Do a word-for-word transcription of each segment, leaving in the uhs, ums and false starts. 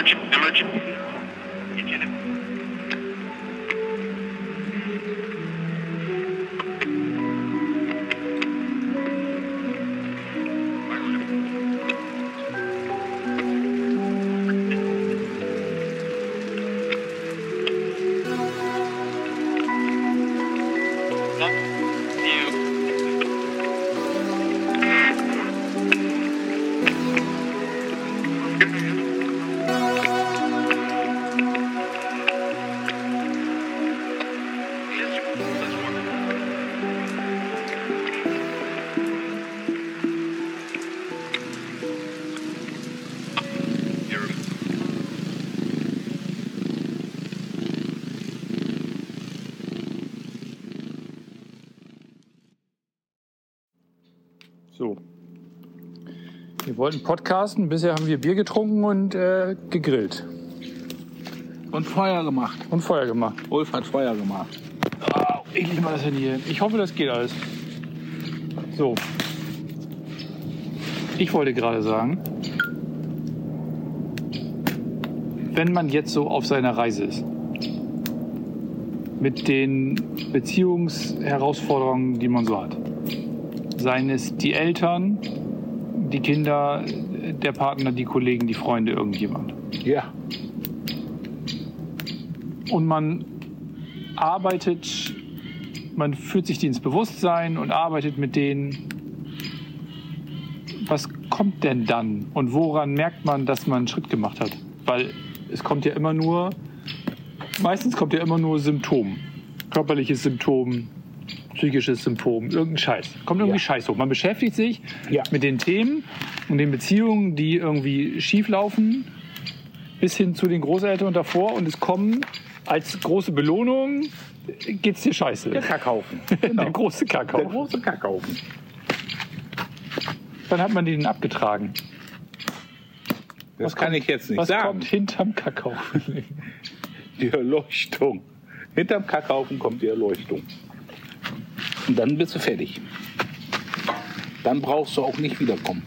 Village, village. So. Wir wollten podcasten, bisher haben wir Bier getrunken und äh, gegrillt. Und Feuer gemacht. Und Feuer gemacht. Ulf hat Feuer gemacht. Oh, ich liebe das denn hier. Ich hoffe, das geht alles. So. Ich wollte gerade sagen, wenn man jetzt so auf seiner Reise ist, mit den Beziehungsherausforderungen, die man so hat, seien es die Eltern, die Kinder, der Partner, die Kollegen, die Freunde, irgendjemand. Ja. Und man arbeitet, man führt sich die ins Bewusstsein und arbeitet mit denen. Was kommt denn dann? Und woran merkt man, dass man einen Schritt gemacht hat? Weil es kommt ja immer nur, meistens kommt ja immer nur Symptom. Körperliches Symptom, psychisches Symptom, irgendein Scheiß. Kommt irgendwie ja. Scheiß hoch. Man beschäftigt sich ja. mit den Themen und den Beziehungen, die irgendwie schief laufen, bis hin zu den Großeltern und davor. Und es kommen als große Belohnung, geht's dir scheiße. Der Kackhaufen. Genau. Der große Kackhaufen. Der große Kackhaufen. Wann hat man den abgetragen? Das was kann kommt, ich jetzt nicht was sagen. Was kommt hinterm Kackhaufen? Die Erleuchtung. Hinterm Kackhaufen kommt die Erleuchtung. Und dann bist du fertig. Dann brauchst du auch nicht wiederkommen.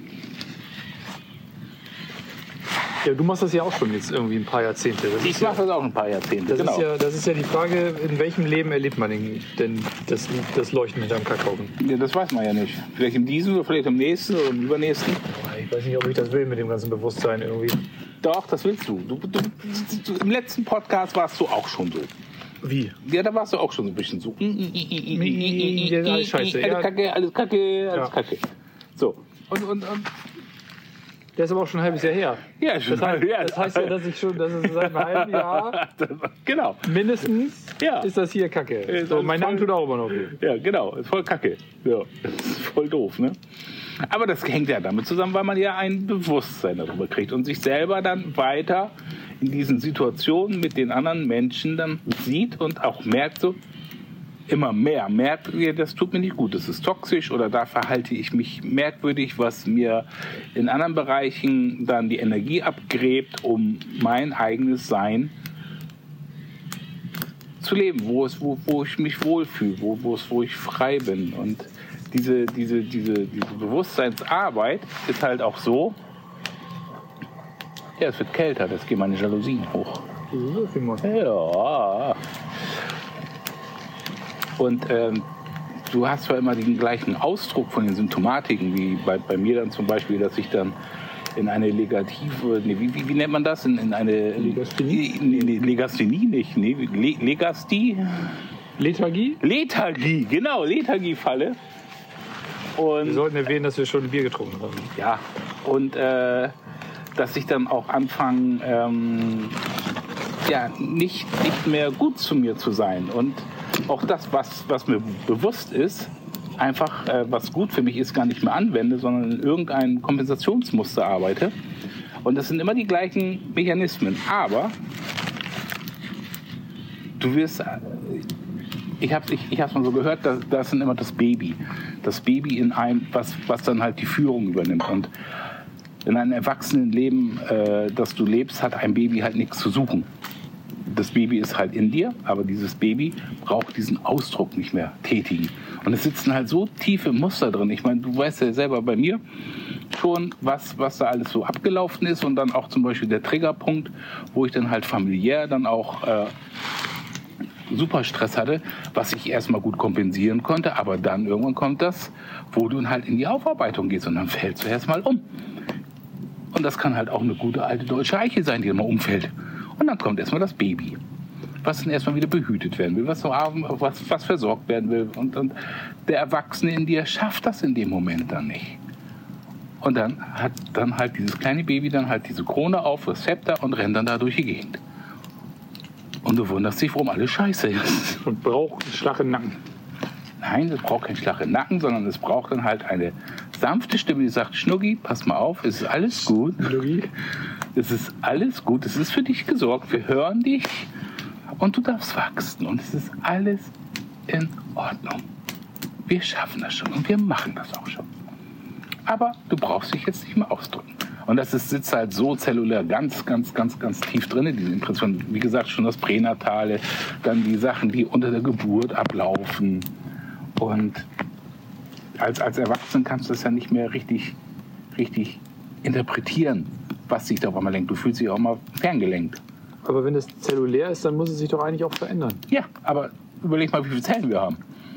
Ja, du machst das ja auch schon jetzt irgendwie ein paar Jahrzehnte. Das ich mache ja, das auch ein paar Jahrzehnte, das genau. Ist ja, das ist ja die Frage, in welchem Leben erlebt man denn das, das Leuchten hinterm Kackhaufen? Ja, das weiß man ja nicht. Vielleicht im diesen oder vielleicht im nächsten oder im übernächsten. Ich weiß nicht, ob ich das will mit dem ganzen Bewusstsein irgendwie. Doch, das willst du. Du, du, du Im letzten Podcast warst du auch schon so. Wie? Ja, da warst du auch schon so ein bisschen so. Alles scheiße. Alles Kacke, alles Kacke, alles ja. Kacke. So. Und, und, und. Der ist aber auch schon ein halbes Jahr her. Ja, schon. Das heißt, ja, das heißt ja, dass ich schon, dass es seit einem halben Jahr genau. mindestens ja. ist das hier Kacke. So, mein Name tut auch immer noch weh. Ja, genau. Ist voll Kacke. Ja. Das ist voll doof, ne? Aber das hängt ja damit zusammen, weil man ja ein Bewusstsein darüber kriegt und sich selber dann weiter in diesen Situationen mit den anderen Menschen dann sieht und auch merkt so, immer mehr merkt, das tut mir nicht gut, das ist toxisch oder da verhalte ich mich merkwürdig, was mir in anderen Bereichen dann die Energie abgräbt, um mein eigenes Sein zu leben, wo, es, wo, wo ich mich wohlfühle, wo, wo, es, wo ich frei bin. Und diese, diese, diese, diese Bewusstseinsarbeit ist halt auch so, ja, es wird kälter, das gehen meine Jalousien hoch. Ja. Und ähm, du hast zwar immer den gleichen Ausdruck von den Symptomatiken, wie bei, bei mir dann zum Beispiel, dass ich dann in eine Legative, nee, wie, wie, wie nennt man das? In, in eine Legasthenie? Nee, nee, Legasthenie nicht, nee, Le, Legastie? Lethargie? Lethargie, genau, Lethargie falle. Und wir sollten erwähnen, dass wir schon ein Bier getrunken haben. Ja, und äh, dass ich dann auch anfange, ähm, ja, nicht, nicht mehr gut zu mir zu sein. Und auch das, was, was mir bewusst ist, einfach, äh, was gut für mich ist, gar nicht mehr anwende, sondern in irgendeinem Kompensationsmuster arbeite. Und das sind immer die gleichen Mechanismen. Aber du wirst, ich habe ich, ich hab's mal so gehört, das, das ist immer das Baby. Das Baby in einem, was, was dann halt die Führung übernimmt. Und in einem Erwachsenenleben, äh, das du lebst, hat ein Baby halt nichts zu suchen. Das Baby ist halt in dir, aber dieses Baby braucht diesen Ausdruck nicht mehr tätigen. Und es sitzen halt so tiefe Muster drin. Ich meine, du weißt ja selber bei mir, schon, was, was da alles so abgelaufen ist und dann auch zum Beispiel der Triggerpunkt, wo ich dann halt familiär dann auch äh, super Stress hatte, was ich erstmal gut kompensieren konnte, aber dann irgendwann kommt das, wo du dann halt in die Aufarbeitung gehst und dann fällst du erstmal um. Und das kann halt auch eine gute alte deutsche Eiche sein, die dann mal umfällt. Und dann kommt erstmal das Baby, was dann erstmal wieder behütet werden will, was, was, was versorgt werden will. Und, und der Erwachsene in dir schafft das in dem Moment dann nicht. Und dann hat dann halt dieses kleine Baby dann halt diese Krone auf, das Zepter und rennt dann da durch die Gegend. Und du wunderst dich, warum alles scheiße ist. Und braucht einen Schlag im Nacken. Nein, es braucht keinen Schlag im Nacken, sondern es braucht dann halt eine sanfte Stimme, die sagt, Schnuggi, pass mal auf, es ist alles gut. Schnuggi. Es ist alles gut, es ist für dich gesorgt, wir hören dich und du darfst wachsen und es ist alles in Ordnung. Wir schaffen das schon und wir machen das auch schon. Aber du brauchst dich jetzt nicht mehr ausdrücken. Und das ist, sitzt halt so zellulär ganz, ganz, ganz, ganz tief drin, diese Impression. Wie gesagt, schon das Pränatale, dann die Sachen, die unter der Geburt ablaufen. Und als, als Erwachsener kannst du das ja nicht mehr richtig, richtig interpretieren, was sich da auf einmal lenkt. Du fühlst dich auch mal ferngelenkt. Aber wenn das zellulär ist, dann muss es sich doch eigentlich auch verändern. Ja, aber überleg mal, wie viele Zellen wir haben.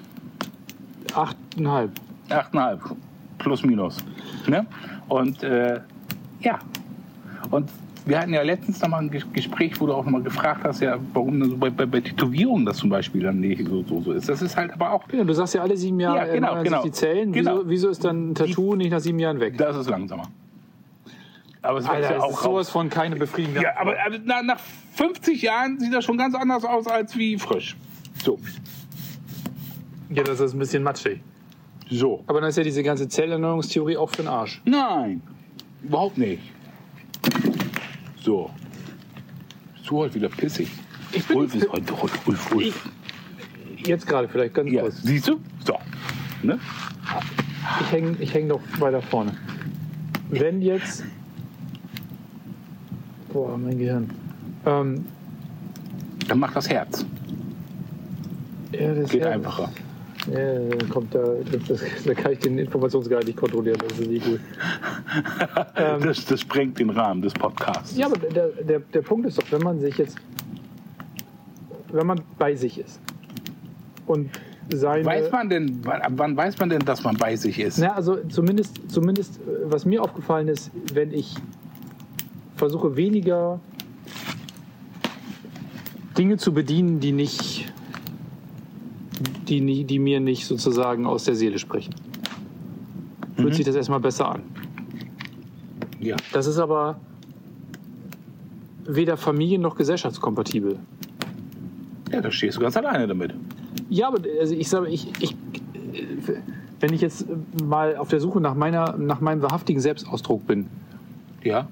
Achteinhalb. Achteinhalb, plus minus. Ne? Und äh, ja, und wir hatten ja letztens noch mal ein Gespräch, wo du auch noch mal gefragt hast, ja, warum so bei, bei, bei Tätowierungen das zum Beispiel dann nicht so, so, so ist. Das ist halt aber auch... Ja, du sagst ja, alle sieben Jahre ja, genau, erneuern genau. sich die Zellen. Genau. Wieso, wieso ist dann ein Tattoo nicht nach sieben Jahren weg? Das ist langsamer. Aber es Alter, wächst ja das auch ist sowas raus. von keine befriedigende. Ja, aber also, na, nach fünfzig Jahren sieht das schon ganz anders aus als wie frisch. So. Ja, das ist ein bisschen matschig. So. Aber dann ist ja diese ganze Zellerneuerungstheorie auch für den Arsch. Nein, überhaupt nicht. So. Bist du heute wieder pissig? Ich bin Ulf ist heute, heute Ulf, Ulf. Jetzt gerade vielleicht ganz Ja, kurz. siehst du? So. Ne? Ich hänge ich häng doch weiter vorne. Wenn jetzt... Boah, mein Gehirn. Ähm, Dann macht das Herz. ja, das Geht Herz- einfacher. Ja, dann kommt da, das, das, da kann ich den Informationsgehalt nicht kontrollieren, das ist nicht gut. ähm, Das, das sprengt den Rahmen des Podcasts. ja, aber der, der, der Punkt ist doch, wenn man sich jetzt, wenn man bei sich ist und seine... Weiß man denn, wann, wann weiß man denn, dass man bei sich ist? Na, also zumindest, zumindest, was mir aufgefallen ist, wenn ich versuche weniger Dinge zu bedienen, die nicht... Die, nie- die mir nicht sozusagen aus der Seele sprechen. Fühlt Mhm. sich das erstmal besser an. Ja. Das ist aber weder familien- noch gesellschaftskompatibel. Ja, da stehst du ganz alleine damit. Ja, aber also ich sage, ich, ich, wenn ich jetzt mal auf der Suche nach, meiner, nach meinem wahrhaftigen Selbstausdruck bin, Ja.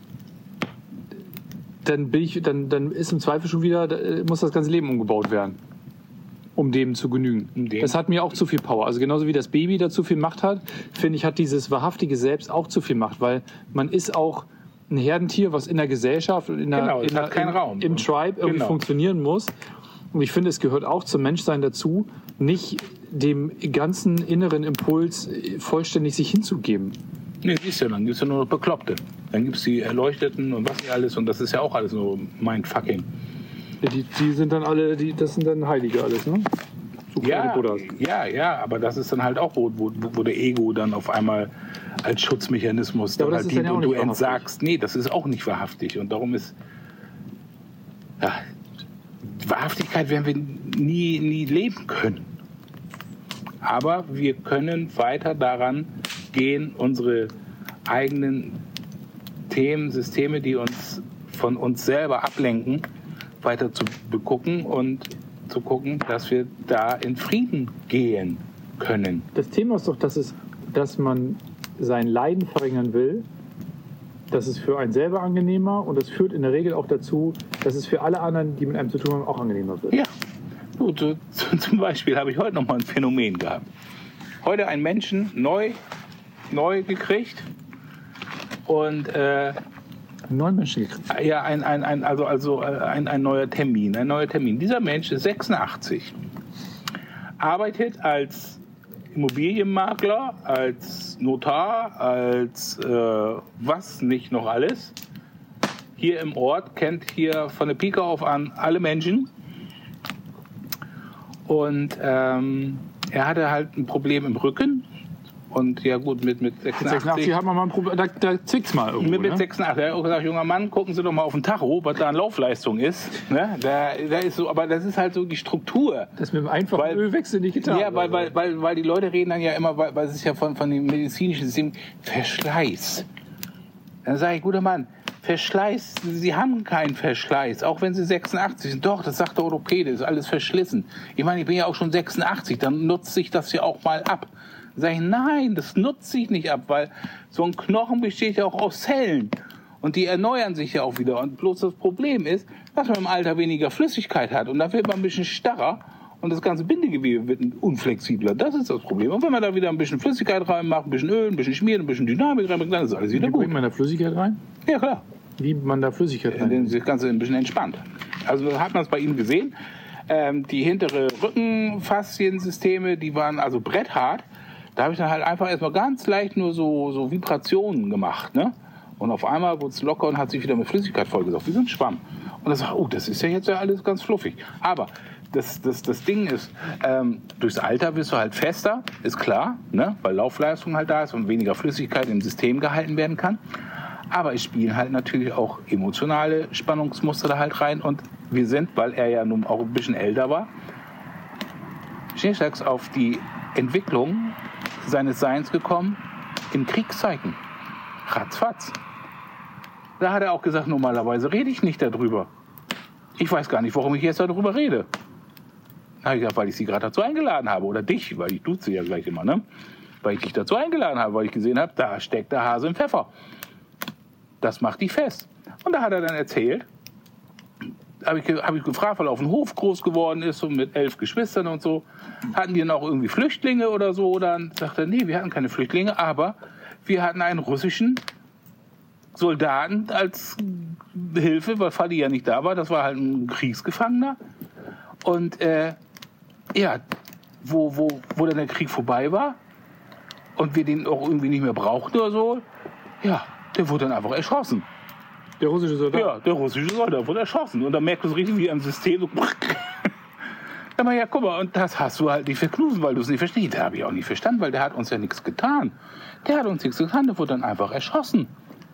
dann, bin ich, dann, dann ist im Zweifel schon wieder, da muss das ganze Leben umgebaut werden, um dem zu genügen. Um dem- Das hat mir auch zu viel Power. Also genauso wie das Baby da zu viel Macht hat, finde ich, hat dieses wahrhaftige Selbst auch zu viel Macht, weil man ist auch ein Herdentier, was in der Gesellschaft, in der, Genau, es in hat der, keinen im, Raum. im Tribe irgendwie Genau. funktionieren muss. Und ich finde, es gehört auch zum Menschsein dazu, nicht dem ganzen inneren Impuls vollständig sich hinzugeben. Nee, siehst du, dann gibt es ja nur noch Bekloppte. Dann gibt es die Erleuchteten und was nicht alles. Und das ist ja auch alles nur Mindfucking. Die, die sind dann alle, die, das sind dann Heilige alles, ne? So kleine Ja, Buddhas. ja, ja, aber das ist dann halt auch, wo, wo, wo der Ego dann auf einmal als Schutzmechanismus Ja, aber dann das halt ist dann dient ja auch und du nicht wahrhaftig. entsagst. Nee, das ist auch nicht wahrhaftig. Und darum ist. Ja, Wahrhaftigkeit werden wir nie, nie leben können. Aber wir können weiter daran gehen, unsere eigenen Themen, Systeme, die uns von uns selber ablenken, weiter zu begucken und zu gucken, dass wir da in Frieden gehen können. Das Thema ist doch, dass, es, dass man sein Leiden verringern will. Das ist für einen selber angenehmer und das führt in der Regel auch dazu, dass es für alle anderen, die mit einem zu tun haben, auch angenehmer wird. Ja, gut, so, so, zum Beispiel habe ich heute noch mal ein Phänomen gehabt. Heute einen Menschen neu, neu gekriegt und äh, Neun Menschen gekriegt. ja, ein, ein, ein, also, also äh, ein, ein neuer Termin, ein neuer Termin. Dieser Mensch ist sechsundachtzig, arbeitet als Immobilienmakler, als Notar, als äh, was nicht noch alles. Hier im Ort kennt hier von der Pike auf an alle Menschen. Und ähm, er hatte halt ein Problem im Rücken. Und ja gut, mit, mit sechsundachtzig... sechsundachtzig hat man mal ein Problem, da, da zwickt's mal irgendwo, Mit, mit ne? sechsundachtzig. Er hat auch gesagt, junger Mann, gucken Sie doch mal auf den Tacho, was da an Laufleistung ist. Ne? Da, da ist so, aber das ist halt so die Struktur. Das mit dem einfachen Weil- Ölwechsel nicht getan. Ja, weil, weil, weil, weil die Leute reden dann ja immer, weil, weil es ist ja von, von dem medizinischen System Verschleiß. Dann sage ich, guter Mann, Verschleiß, Sie haben keinen Verschleiß, auch wenn Sie sechsundachtzig sind. Doch, das sagt der Orthopäde, ist alles verschlissen. Ich meine, ich bin ja auch schon sechsundachtzig, dann nutzt sich das ja auch mal ab. Dann sage ich, nein, das nutzt sich nicht ab, weil so ein Knochen besteht ja auch aus Zellen. Und die erneuern sich ja auch wieder. Und bloß das Problem ist, dass man im Alter weniger Flüssigkeit hat. Und da wird man ein bisschen starrer. Und das ganze Bindegewebe wird unflexibler. Das ist das Problem. Und wenn man da wieder ein bisschen Flüssigkeit reinmacht, ein bisschen Öl, ein bisschen schmiert, ein bisschen Dynamik reinmacht, dann ist alles wieder Wie gut. bringt man da Flüssigkeit rein? Ja, klar. Wie man da Flüssigkeit rein? Dann ist das Ganze ein bisschen entspannt. Also hat man es bei ihm gesehen. Ähm, die hintere Rückenfasziensysteme, die waren also bretthart. Da habe ich dann halt einfach erstmal ganz leicht nur so, so Vibrationen gemacht. Ne? Und auf einmal wurde es locker und hat sich wieder mit Flüssigkeit vollgesaugt, wie so ein Schwamm. Und dann sag ich, oh, das ist ja jetzt ja alles ganz fluffig. Aber das, das, das Ding ist, ähm, durchs Alter wirst du halt fester, ist klar, ne? Weil Laufleistung halt da ist und weniger Flüssigkeit im System gehalten werden kann. Aber es spielen halt natürlich auch emotionale Spannungsmuster da halt rein. Und wir sind, weil er ja nun auch ein bisschen älter war, schnurstracks auf die Entwicklung seines Seins gekommen in Kriegszeiten. Ratzfatz. Da hat er auch gesagt, normalerweise rede ich nicht darüber. Ich weiß gar nicht, warum ich jetzt darüber rede. Da habe ich gesagt, weil ich sie gerade dazu eingeladen habe. Oder dich, weil ich duze ja gleich immer, ne? Weil ich dich dazu eingeladen habe, weil ich gesehen habe, da steckt der Hase im Pfeffer. Das macht dich fest. Und da hat er dann erzählt, habe ich, hab ich gefragt, weil er auf dem Hof groß geworden ist und mit elf Geschwistern und so. Hatten die noch irgendwie Flüchtlinge oder so? Dann sagt er, nee, wir hatten keine Flüchtlinge, aber wir hatten einen russischen Soldaten als Hilfe, weil Fadi ja nicht da war. Das war halt ein Kriegsgefangener. Und äh, ja, wo, wo, wo dann der Krieg vorbei war und wir den auch irgendwie nicht mehr brauchten oder so, ja, der wurde dann einfach erschossen. Der russische Soldat? Ja, der russische Soldat wurde erschossen. Und dann merkt du es richtig, wie am System so... Aber ja, guck mal, und das hast du halt nicht verknusen, weil du es nicht verstehst. Der habe ich auch nicht verstanden, weil der hat uns ja nichts getan. Der hat uns nichts getan, der wurde dann einfach erschossen.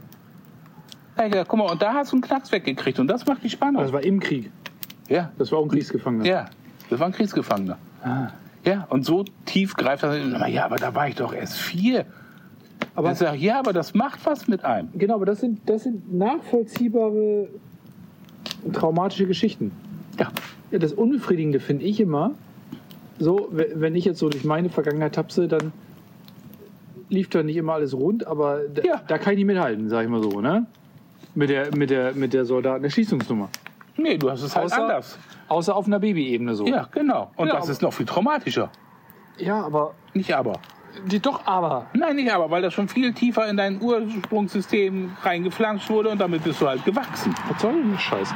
Ja, ja, guck mal, und da hast du einen Knacks weggekriegt und das macht die Spannung. Das war im Krieg. Ja, Das war auch ein Kriegsgefangener. ja, das war ein Kriegsgefangener. Ah. Ja, und so tief greift das. Ja, aber da war ich doch erst vier. Aber Dann sag ich, ja, aber das macht was mit einem. genau, aber das sind, das sind nachvollziehbare traumatische Geschichten. Ja. Ja, das Unbefriedigende finde ich immer, so, wenn ich jetzt so durch meine Vergangenheit tapse, dann lief da nicht immer alles rund, aber da, Ja. da kann ich nicht mithalten, sag ich mal so, ne? Mit der, mit der, mit der Soldatenerschießungsnummer. Nee, du hast es halt Außer- anders. Außer auf einer Babyebene so. Ja, genau. Und Ja, das aber- ist noch viel traumatischer. Ja, aber. Nicht aber. Die, doch, aber. Nein, nicht aber, weil das schon viel tiefer in dein Ursprungssystem reingeflanscht wurde und damit bist du halt gewachsen. Was soll denn das Scheiß?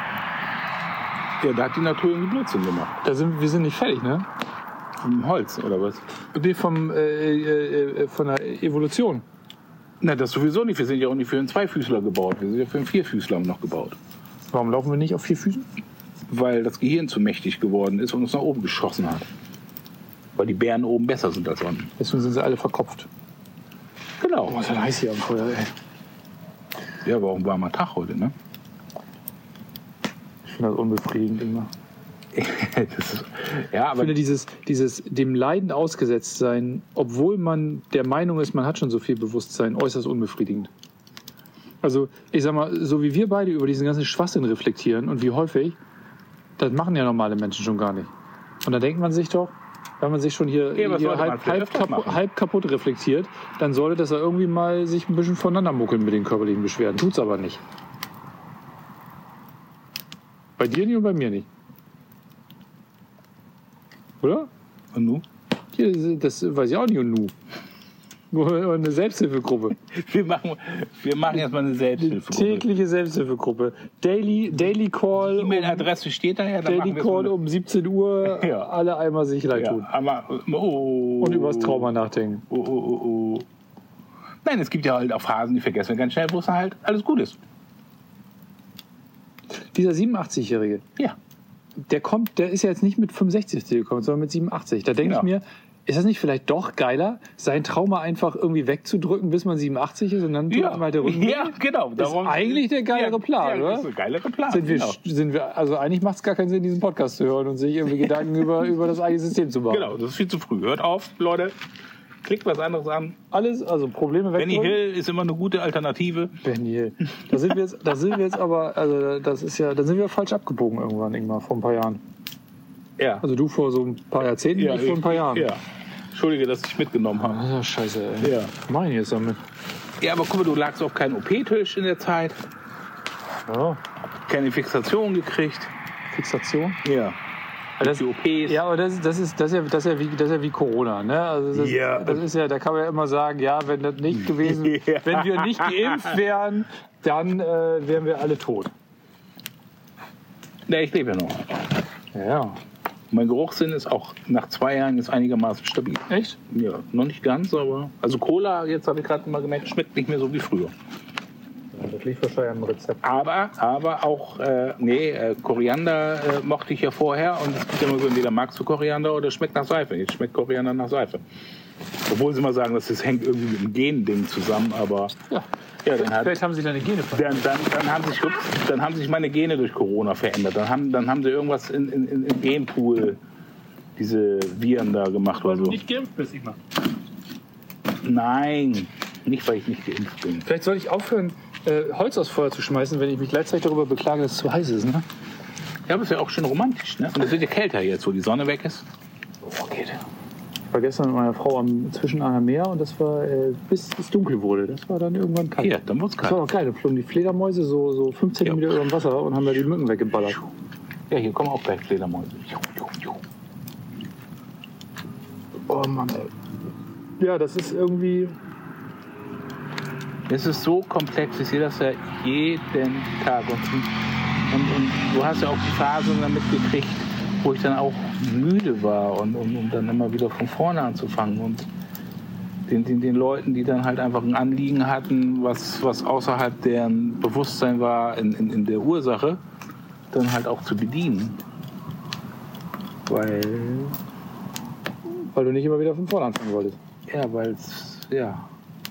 Ja, da hat die Natur irgendwie Blödsinn gemacht. Da sind, wir sind nicht fertig, ne? Vom Holz, oder was? Nee, vom, äh, äh, äh, von der Evolution. Na, das sowieso nicht. Wir sind ja auch nicht für einen Zweifüßler gebaut. Wir sind ja für einen Vierfüßler noch gebaut. Warum laufen wir nicht auf vier Füßen? Weil das Gehirn zu mächtig geworden ist und uns nach oben geschossen hat. Weil die Bären oben besser sind als unten. Deswegen sind sie alle verkopft. Genau. Oh, ist das heiß hier am Feuer, ey. Ja, aber auch ein warmer Tag heute, ne? Ich finde das unbefriedigend immer. das ist, ja, Ich aber finde dieses, dieses dem Leiden ausgesetzt sein, obwohl man der Meinung ist, man hat schon so viel Bewusstsein, äußerst unbefriedigend. Also, ich sag mal, so wie wir beide über diesen ganzen Schwachsinn reflektieren und wie häufig, das machen ja normale Menschen schon gar nicht. Und da denkt man sich doch, wenn man sich schon hier, Ja, was hier sollte man halb, vielleicht halb, öfters kaputt, machen? halb kaputt reflektiert, dann sollte das ja irgendwie mal sich ein bisschen voneinander muckeln mit den körperlichen Beschwerden. Tut's aber nicht. Bei dir nicht und bei mir nicht. Oder? und nu? Hier, das weiß ich auch nicht und nu. Nur eine Selbsthilfegruppe. Wir machen, wir machen erstmal eine Selbsthilfegruppe. Tägliche Selbsthilfegruppe. Daily, Daily Call. Die Um, E-Mail-Adresse steht da ja. Daily Call um siebzehn Uhr. Ja. Alle einmal sich leid Ja, tun. aber, oh, Und über das Trauma nachdenken. Oh, oh, oh, oh. Nein, es gibt ja halt auch Phasen, die vergessen wir ganz schnell, wo es halt alles gut ist. Dieser siebenundachtzigjährige, Ja. der kommt, der ist ja jetzt nicht mit fünfundsechzig gekommen, sondern mit siebenundachtzig. Da denke Ja. ich mir, ist das nicht vielleicht doch geiler, sein Trauma einfach irgendwie wegzudrücken, bis man siebenundachtzig ist und dann tut Ja. man halt der Rücken. Ja, genau. Das ist eigentlich der geilere ja, Plan, ja, oder? Das ist ein geilerer Plan. Sind wir, genau. sind wir, also eigentlich macht es gar keinen Sinn, diesen Podcast zu hören und sich irgendwie Gedanken über, über das eigene System zu machen. genau, das ist viel zu früh. Hört auf, Leute. Klickt was anderes an. Alles, also Probleme Benny wegdrücken. Hill ist immer eine gute Alternative. Benny Hill. Da sind wir jetzt, da sind wir jetzt aber, also das ist ja, da sind wir falsch abgebogen irgendwann, Ingmar, vor ein paar Jahren. Ja. Also du vor so ein paar Jahrzehnten, ich vor ein paar Jahren. Ja. Entschuldige, dass ich mitgenommen habe. Ah, scheiße, ey. Ja. Was mach ich jetzt damit? Ja, aber guck mal, du lagst auf keinen O P-Tisch in der Zeit. Ja. Keine Fixation gekriegt. Fixation? Ja. Das, Die O Ps. ja, aber das, das, ist, das, ist ja, das, ist ja wie, das ist ja wie Corona. Ne? Also das, Ja. das ist ja, da kann man ja immer sagen, ja, wenn das nicht gewesen, Ja. wenn wir nicht geimpft wären, dann äh, wären wir alle tot. Ja, ich lebe ja noch. Ja. Mein Geruchssinn ist auch nach zwei Jahren jetzt einigermaßen stabil. Echt? Ja, noch nicht ganz, aber... Also Cola, jetzt habe ich gerade mal gemerkt, schmeckt nicht mehr so wie früher. Ja, das liegt wahrscheinlich am Rezept. Aber, aber auch, äh, nee, äh, Koriander äh, mochte ich ja vorher und es gibt ja immer so, entweder magst du Koriander oder schmeckt nach Seife. Jetzt schmeckt Koriander nach Seife. Obwohl sie immer sagen, dass das hängt irgendwie mit dem Gen-Ding zusammen, aber Ja. ja, dann, hat, Vielleicht haben sie deine Gene verändert. dann, dann, dann, haben sich, ups, dann haben sich meine Gene durch Corona verändert. Dann haben, dann haben sie irgendwas in, in, in, im Genpool, diese Viren da gemacht oder so. nicht geimpft bist, Ingmar. Nein, nicht weil ich nicht geimpft bin. Vielleicht soll ich aufhören, äh, Holz aus Feuer zu schmeißen, wenn ich mich gleichzeitig darüber beklage, dass es zu heiß ist. Ne? Ja, aber ist ja auch schön romantisch, ne? Und es wird ja kälter jetzt, wo die Sonne weg ist. Oh, geht. Ich war gestern mit meiner Frau am zwischen einem Meer und das war, äh, bis es dunkel wurde. Das war dann irgendwann kalt. Hier, dann wird's Das war kalt. auch geil. Da flogen die Fledermäuse so, so fünf Zentimeter Ja. über dem Wasser und haben da die Mücken weggeballert. Ja, hier kommen auch gleich Fledermäuse. Oh Mann, ey. Ja, das ist irgendwie. Es ist so komplex, ich sehe das ja jeden Tag. Und, und, und du hast ja auch die Phase dann mitgekriegt, wo ich dann auch müde war und um, um dann immer wieder von vorne anzufangen. Und den, den, den Leuten, die dann halt einfach ein Anliegen hatten, was, was außerhalb deren Bewusstsein war in, in, in der Ursache, dann halt auch zu bedienen. Weil, Weil du nicht immer wieder von vorne anfangen wolltest. ja, weil es, ja,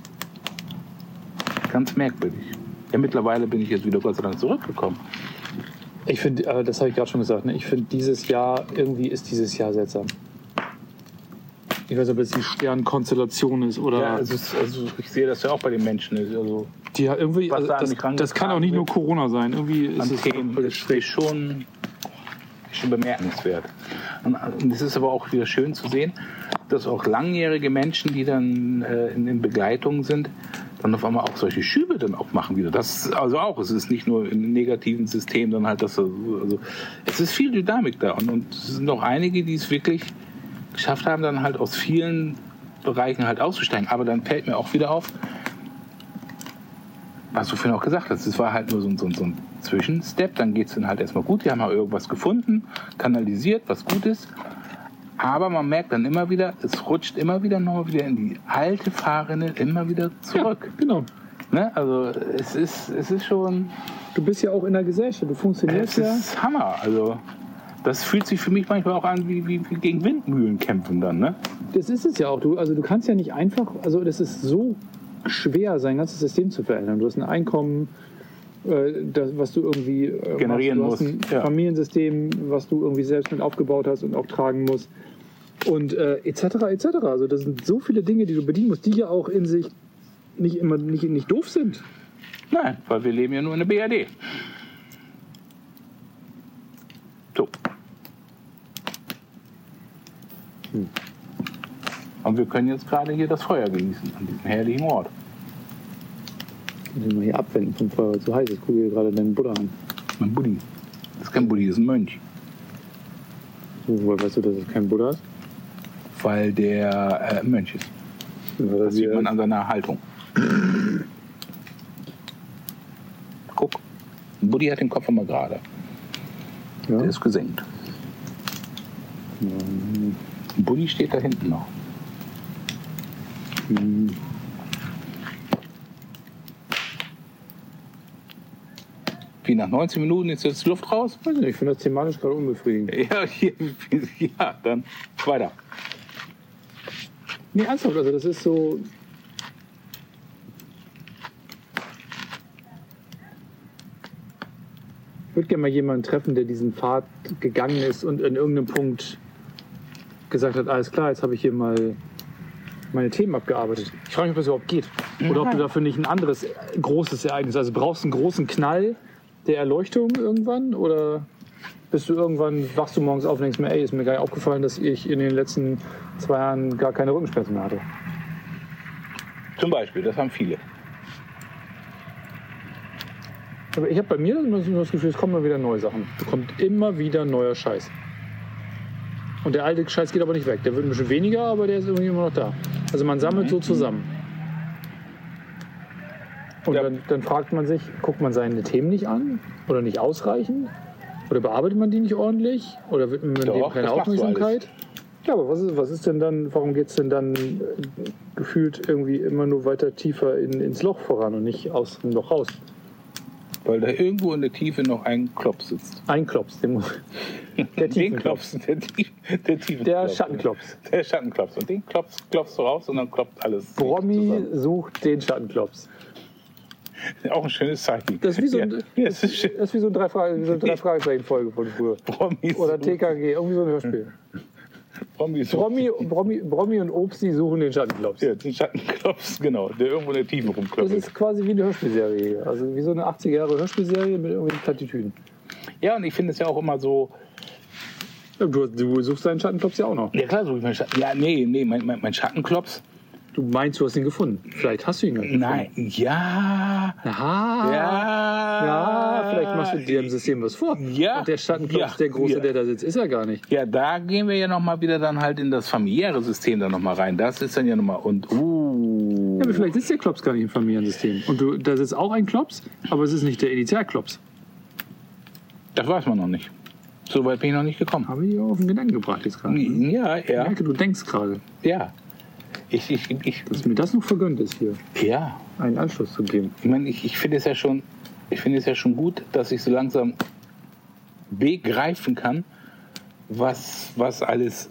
ganz merkwürdig. Ja, mittlerweile bin ich jetzt wieder Gott sei Dank zurückgekommen. Ich finde, aber das habe ich gerade schon gesagt, ne? Ich finde dieses Jahr, irgendwie ist dieses Jahr seltsam. Ich weiß nicht, ob es die Sternkonstellation ist oder. Ja, es ist, also ich sehe das ja auch bei den Menschen. Also die hat irgendwie, was also da an das, mich das kann auch nicht nur rangetragen Corona sein. Irgendwie ist an es Themen ist, ist schon, ist schon bemerkenswert. Und, und es ist aber auch wieder schön zu sehen, dass auch langjährige Menschen, die dann äh, in, in Begleitung sind, dann auf einmal auch solche Schübe dann auch machen wieder. Das ist also auch, es ist nicht nur im negativen System, dann halt das, also es ist viel Dynamik da und, und es sind auch einige, die es wirklich geschafft haben, dann halt aus vielen Bereichen halt auszusteigen. Aber dann fällt mir auch wieder auf, was du vorhin auch gesagt hast, es war halt nur so, so, so ein Zwischenstep, dann geht es dann halt erstmal gut, die haben halt irgendwas gefunden, kanalisiert, was gut ist. Aber man merkt dann immer wieder, es rutscht immer wieder noch wieder in die alte Fahrrinne, immer wieder zurück. Ja, genau. Ne? Also es ist, es ist schon, Du bist ja auch in der Gesellschaft, du funktionierst es ja. ist Hammer. Also das fühlt sich für mich manchmal auch an wie, wie, wie gegen Windmühlen kämpfen dann. Ne? Das ist es ja auch. Du, also du kannst ja nicht einfach, also das ist so schwer, sein ganzes System zu verändern. Du hast ein Einkommen, äh, das, was du irgendwie äh, Generieren machst. Du hast ein musst, ja. Familiensystem, was du irgendwie selbst mit aufgebaut hast und auch tragen musst. Und äh, et cetera et cetera. Also das sind so viele Dinge, die du bedienen musst, die ja auch in sich nicht immer nicht, nicht doof sind. Nein, weil wir leben ja nur in der B R D. So. Hm. Und wir können jetzt gerade hier das Feuer genießen, an diesem herrlichen Ort. Ich muss mal hier abwenden vom Feuer, weil es so heiß ist. Gucke hier gerade deinen Buddha an. Mein Buddy. Das ist kein Buddy, das ist ein Mönch. Woher weißt du, dass es kein Buddha ist? Weil der äh, Mönch ist. Ja, Das sieht man an seiner Haltung. Guck, Buddy hat den Kopf immer gerade. ja? Der ist gesenkt. Mhm. Buddy steht da hinten noch. Mhm. Wie nach neunzehn Minuten ist jetzt Luft raus? Weiß nicht, ich finde das thematisch gerade unbefriedigend. Ja, hier, ja, dann weiter. Nee, ernsthaft, also das ist so... Ich würde gerne mal jemanden treffen, der diesen Pfad gegangen ist und in irgendeinem Punkt gesagt hat, alles klar, jetzt habe ich hier mal meine Themen abgearbeitet. Ich frage mich, ob das überhaupt geht. Oder ob du dafür nicht ein anderes großes Ereignis, also brauchst du einen großen Knall der Erleuchtung irgendwann? Oder bist du irgendwann, wachst du morgens auf und denkst mir, ey, ist mir gar nicht aufgefallen, dass ich in den letzten zwei Jahren gar keine Rückenschmerzen mehr hatte? Zum Beispiel, das haben viele. Aber ich habe bei mir immer so das Gefühl, es kommen immer wieder neue Sachen. Es kommt immer wieder neuer Scheiß. Und der alte Scheiß geht aber nicht weg. Der wird ein bisschen weniger, aber der ist irgendwie immer noch da. Also man sammelt so zusammen. Und Ja. dann, dann fragt man sich, guckt man seine Themen nicht an? Oder nicht ausreichend? Oder bearbeitet man die nicht ordentlich? Oder wird man Doch, dem keine das machst du Aufmerksamkeit? Ja, aber was ist, was ist denn dann, warum geht es denn dann äh, gefühlt irgendwie immer nur weiter tiefer in, ins Loch voran und nicht aus dem Loch raus? Weil da irgendwo in der Tiefe noch ein Klops sitzt. Ein Klops, den muss, der Den Tiefenklops. Klops, der, Tief, der tiefe Der Klops. Schattenklops. Der Schattenklops. Und den klopfst, klopfst du raus und dann kloppt alles. Promi zusammen. sucht den Schattenklops. Auch ein schönes Zeichen. Das ist wie so ein, ja, ja, das ist schön. das ist wie so ein drei, Frage, so eine drei Fragezeichen-Folge von früher. Promis Oder suchen- T K G, irgendwie so ein Hörspiel. Promis suchen- Bromi, Bromi, Bromi und Obsti suchen den Schattenklops. Ja, den Schattenklops, genau. Der irgendwo in der Tiefe Das rumkloppt. ist quasi wie eine Hörspielserie. Also wie so eine achtziger Jahre Hörspielserie mit irgendwelchen Plattitüden. Ja, und ich finde es ja auch immer so. Ja, Du, du suchst deinen Schattenklops ja auch noch. Ja, klar, suche ich meinen Schatten. Ja, nee, nee, mein, mein, mein Schattenklops. Du meinst, du hast ihn gefunden. Vielleicht hast du ihn gar nicht Nein, ja. gefunden. Aha. Ja. Ja, vielleicht machst du dir im System was vor. Ja. Und der Schattenklops, Ja. der große, Ja. der da sitzt, ist er gar nicht. Ja, da gehen wir ja nochmal wieder dann halt in das familiäre System dann nochmal rein. Das ist dann ja nochmal. Und, uh. Ja, aber vielleicht sitzt der Klops gar nicht im Familiensystem. Und du, da sitzt auch ein Klops, aber es ist nicht der Initialklops. Das weiß man noch nicht. So weit bin ich noch nicht gekommen. Habe ich dir auf den Gedanken gebracht jetzt gerade. Ja, Ich ja, merke, du denkst gerade, ja. Ich, ich, ich, dass mir das noch vergönnt ist, hier ja. einen Anschluss zu geben. Ich meine, ich, ich finde es ja schon, ich finde es ja schon gut, dass ich so langsam begreifen kann, was, was alles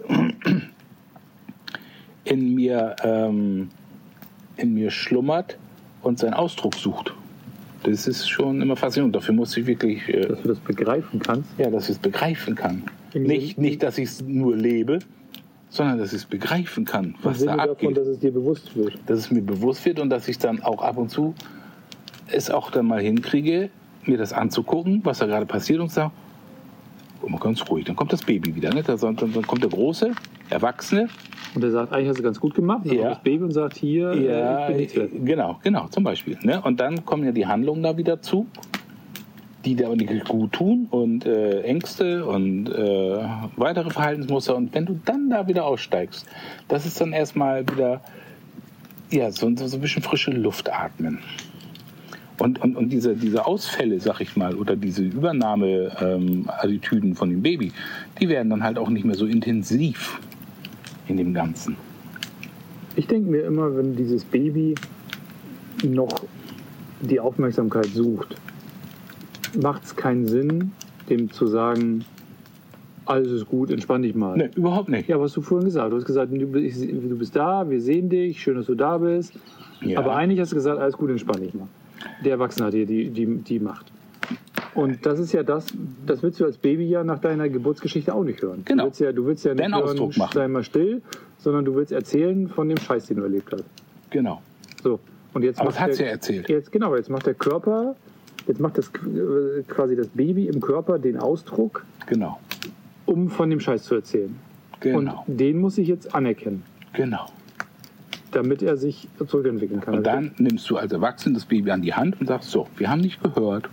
in mir, ähm, in mir schlummert und seinen Ausdruck sucht. Das ist schon immer faszinierend. Dafür muss ich wirklich, äh, Dass du das begreifen kannst. ja, dass ich es begreifen kann. Im Nicht, Sinne- nicht, dass ich es nur lebe, sondern dass ich es begreifen kann, Im was Sinne da davon, abgeht. dass es dir bewusst wird. Dass es mir bewusst wird und dass ich dann auch ab und zu es auch dann mal hinkriege, mir das anzugucken, was da gerade passiert und sage, guck mal, ganz ruhig, dann kommt das Baby wieder. Ne? Dann, dann, dann kommt der Große, Erwachsene. Und er sagt, eigentlich hast du ganz gut gemacht. Dann Ja. kommt das Baby und sagt, hier, äh, Ja, ich bin nichts wert. genau, genau, zum Beispiel. Ne? Und dann kommen ja die Handlungen da wieder zu, die da nicht gut tun und äh, Ängste und äh, weitere Verhaltensmuster. Und wenn du dann da wieder aussteigst, das ist dann erstmal wieder ja, so, so ein bisschen frische Luft atmen. Und, und, und diese, diese Ausfälle, sag ich mal, oder diese Übernahme-Attitüden von dem Baby, die werden dann halt auch nicht mehr so intensiv in dem Ganzen. Ich denke mir immer, wenn dieses Baby noch die Aufmerksamkeit sucht, macht es keinen Sinn, dem zu sagen, alles ist gut, entspann dich mal. Ne, überhaupt nicht. Ja, was du vorhin gesagt hast. Du hast gesagt, du bist, du bist da, wir sehen dich, schön, dass du da bist. Ja. Aber eigentlich hast du gesagt, alles gut, entspann dich mal. Der Erwachsene hat hier die, die, die Macht. Und das ist ja das, das willst du als Baby ja nach deiner Geburtsgeschichte auch nicht hören. Genau. Du willst ja, du willst ja nicht Den hören, Ausdruck machen. sei mal still, sondern du willst erzählen von dem Scheiß, den du erlebt hast. Genau. So. Und jetzt Aber macht das hat der, sie ja erzählt. Jetzt, genau, jetzt macht der Körper, jetzt macht das äh, quasi das Baby im Körper den Ausdruck, Genau. um von dem Scheiß zu erzählen. Genau. Und den muss ich jetzt anerkennen, Genau. damit er sich zurückentwickeln kann. Und dann nimmst du als Erwachsener das Baby an die Hand und sagst, so, wir haben dich gehört.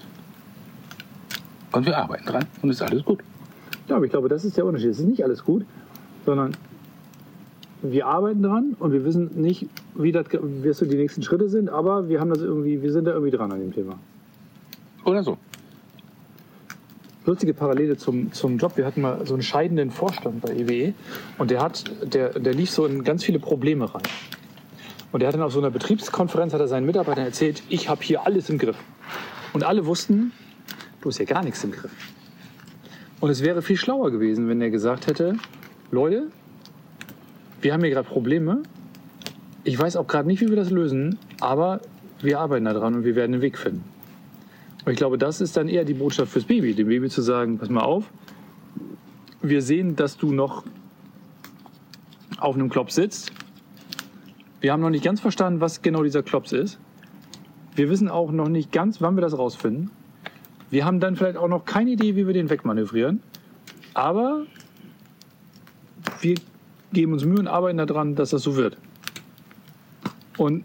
Und wir arbeiten dran und ist alles gut. Ja, aber ich glaube, das ist der Unterschied. Es ist nicht alles gut, sondern wir arbeiten dran und wir wissen nicht, wie das, wie so die nächsten Schritte sind, aber wir haben das irgendwie, wir sind da irgendwie dran an dem Thema. Oder so. Lustige Parallele zum, zum Job. Wir hatten mal so einen scheidenden Vorstand bei E W E und der hat, der, der lief so in ganz viele Probleme rein. Und der hat dann auf so einer Betriebskonferenz hat er seinen Mitarbeitern erzählt, ich habe hier alles im Griff. Und alle wussten, du hast ja gar nichts im Griff. Und es wäre viel schlauer gewesen, wenn er gesagt hätte, Leute, wir haben hier gerade Probleme. Ich weiß auch gerade nicht, wie wir das lösen, aber wir arbeiten da dran und wir werden einen Weg finden. Und ich glaube, das ist dann eher die Botschaft fürs Baby, dem Baby zu sagen, pass mal auf, wir sehen, dass du noch auf einem Klops sitzt. Wir haben noch nicht ganz verstanden, was genau dieser Klops ist. Wir wissen auch noch nicht ganz, wann wir das rausfinden. Wir haben dann vielleicht auch noch keine Idee, wie wir den wegmanövrieren. Aber wir geben uns Mühe und arbeiten daran, dass das so wird. Und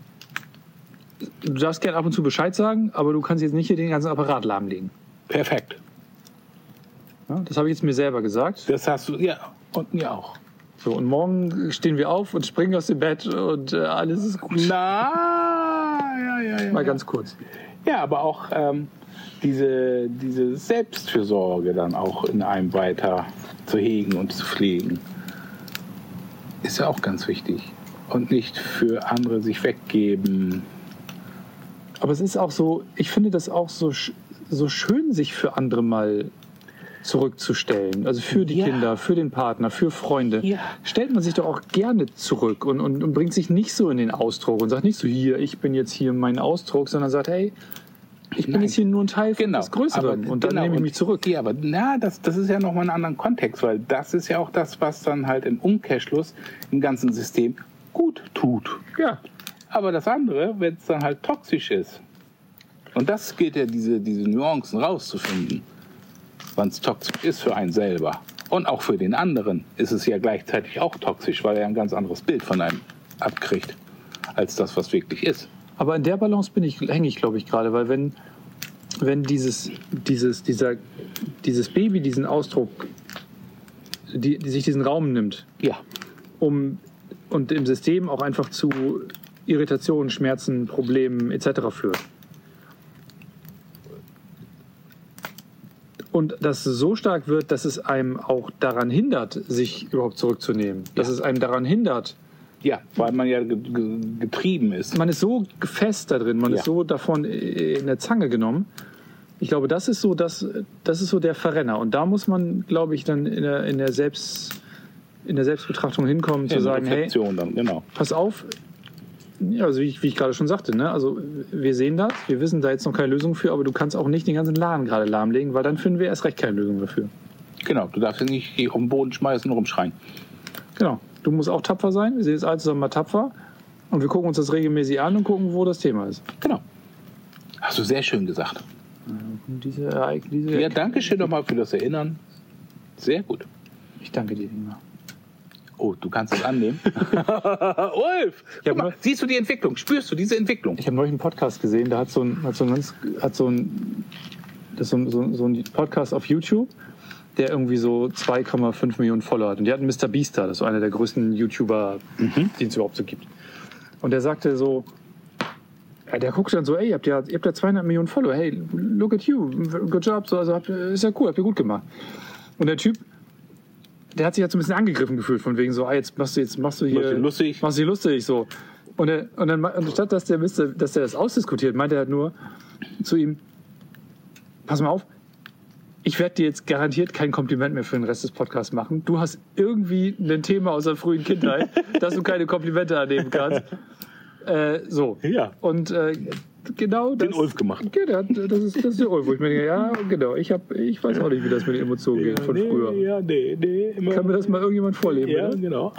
du darfst gerne ab und zu Bescheid sagen, aber du kannst jetzt nicht hier den ganzen Apparat lahmlegen. Perfekt. Ja, das habe ich jetzt mir selber gesagt. Das hast du, ja, und mir auch. So, und morgen stehen wir auf und springen aus dem Bett und äh, alles ist gut. Na, ja, ja, ja. Mal ganz kurz. Ja, aber auch ähm, diese, diese Selbstfürsorge dann auch in einem weiter zu hegen und zu pflegen, ist ja auch ganz wichtig. Und nicht für andere sich weggeben. Aber es ist auch so, ich finde das auch so, so schön, sich für andere mal zurückzustellen. Also für die Ja. Kinder, für den Partner, für Freunde. Ja. Stellt man sich doch auch gerne zurück und, und, und bringt sich nicht so in den Ausdruck und sagt nicht so, hier, ich bin jetzt hier mein Ausdruck, sondern sagt, hey, ich bin Nein. jetzt hier nur ein Teil von Genau. was Größerem Aber und dann genau. nehme ich Und- mich zurück. Ja, aber na, das, das ist ja nochmal ein anderer Kontext, weil das ist ja auch das, was dann halt im Umkehrschluss im ganzen System gut tut. Ja. Aber das andere, wenn es dann halt toxisch ist, und das gilt ja, diese, diese Nuancen rauszufinden, wann es toxisch ist für einen selber und auch für den anderen, ist es ja gleichzeitig auch toxisch, weil er ein ganz anderes Bild von einem abkriegt, als das, was wirklich ist. Aber in der Balance bin ich, hänge ich, glaube ich, gerade, weil wenn, wenn dieses, dieses, dieser, dieses Baby diesen Ausdruck, die, die sich diesen Raum nimmt, Ja, um und im System auch einfach zu Irritationen, Schmerzen, Problemen et cetera führt. Und das so stark wird, dass es einem auch daran hindert, sich überhaupt zurückzunehmen. Dass Ja. es einem daran hindert. ja, weil man ja ge- ge- getrieben ist. Man ist so fest da drin, man Ja. ist so davon in der Zange genommen. Ich glaube, das ist so, das, das ist so der Verrenner. Und da muss man, glaube ich, dann in der, in der, Selbst, in der Selbstbetrachtung hinkommen, zu In sagen, hey, Reflexion dann, genau. pass auf, ja, also wie ich, wie ich gerade schon sagte, ne? Also wir sehen das, wir wissen da jetzt noch keine Lösung für, aber du kannst auch nicht den ganzen Laden gerade lahmlegen, weil dann finden wir erst recht keine Lösung dafür. Genau, du darfst ihn nicht auf den Boden schmeißen und rumschreien. Genau, du musst auch tapfer sein, wir sind jetzt alle zusammen mal tapfer und wir gucken uns das regelmäßig an und gucken, wo das Thema ist. Genau. Hast du sehr schön gesagt. Diese Ereignisse, Ja, danke schön nochmal für das Erinnern. Sehr gut. ich danke dir, Ingmar. Oh, du kannst es annehmen. Ulf! Ja, Guck mal, siehst du die Entwicklung? Spürst du diese Entwicklung? Ich habe neulich einen Podcast gesehen, da hat so ein, hat so ein, ganz, hat so ein, das ist so ein, so, ein- so ein Podcast auf YouTube, der irgendwie so zwei Komma fünf Millionen Follower hat. Und die hatten Mister Beast da, das ist so einer der größten YouTuber, die es überhaupt so gibt. Und der sagte so, ja, der guckt dann so, ey, ihr habt ja, ihr habt ja zweieinhalb Millionen Follower, hey, look at you, good job, so, also habt, ist ja cool, habt ihr gut gemacht. Und der Typ, der hat sich jetzt so ein bisschen angegriffen gefühlt, von wegen so, ah, jetzt machst du, jetzt machst du hier, Machst du lustig. machst du hier lustig, so. Und, er, und dann, und statt dass der, Mister, dass der das ausdiskutiert, meinte er halt nur zu ihm, pass mal auf, ich werde dir jetzt garantiert kein Kompliment mehr für den Rest des Podcasts machen. Du hast irgendwie ein Thema aus der frühen Kindheit, dass du keine Komplimente annehmen kannst. Äh, so. Ja. Und äh, genau das... Den Ulf gemacht. Ja, der hat, das, ist, das ist der Ulf, wo ich mir denke, ja, genau, ich, hab, ich weiß auch nicht, wie das mit den Emotionen geht von nee, früher. Ja, nee, nee. Immer. Kann mir das mal irgendjemand vorleben, Ja, oder? genau.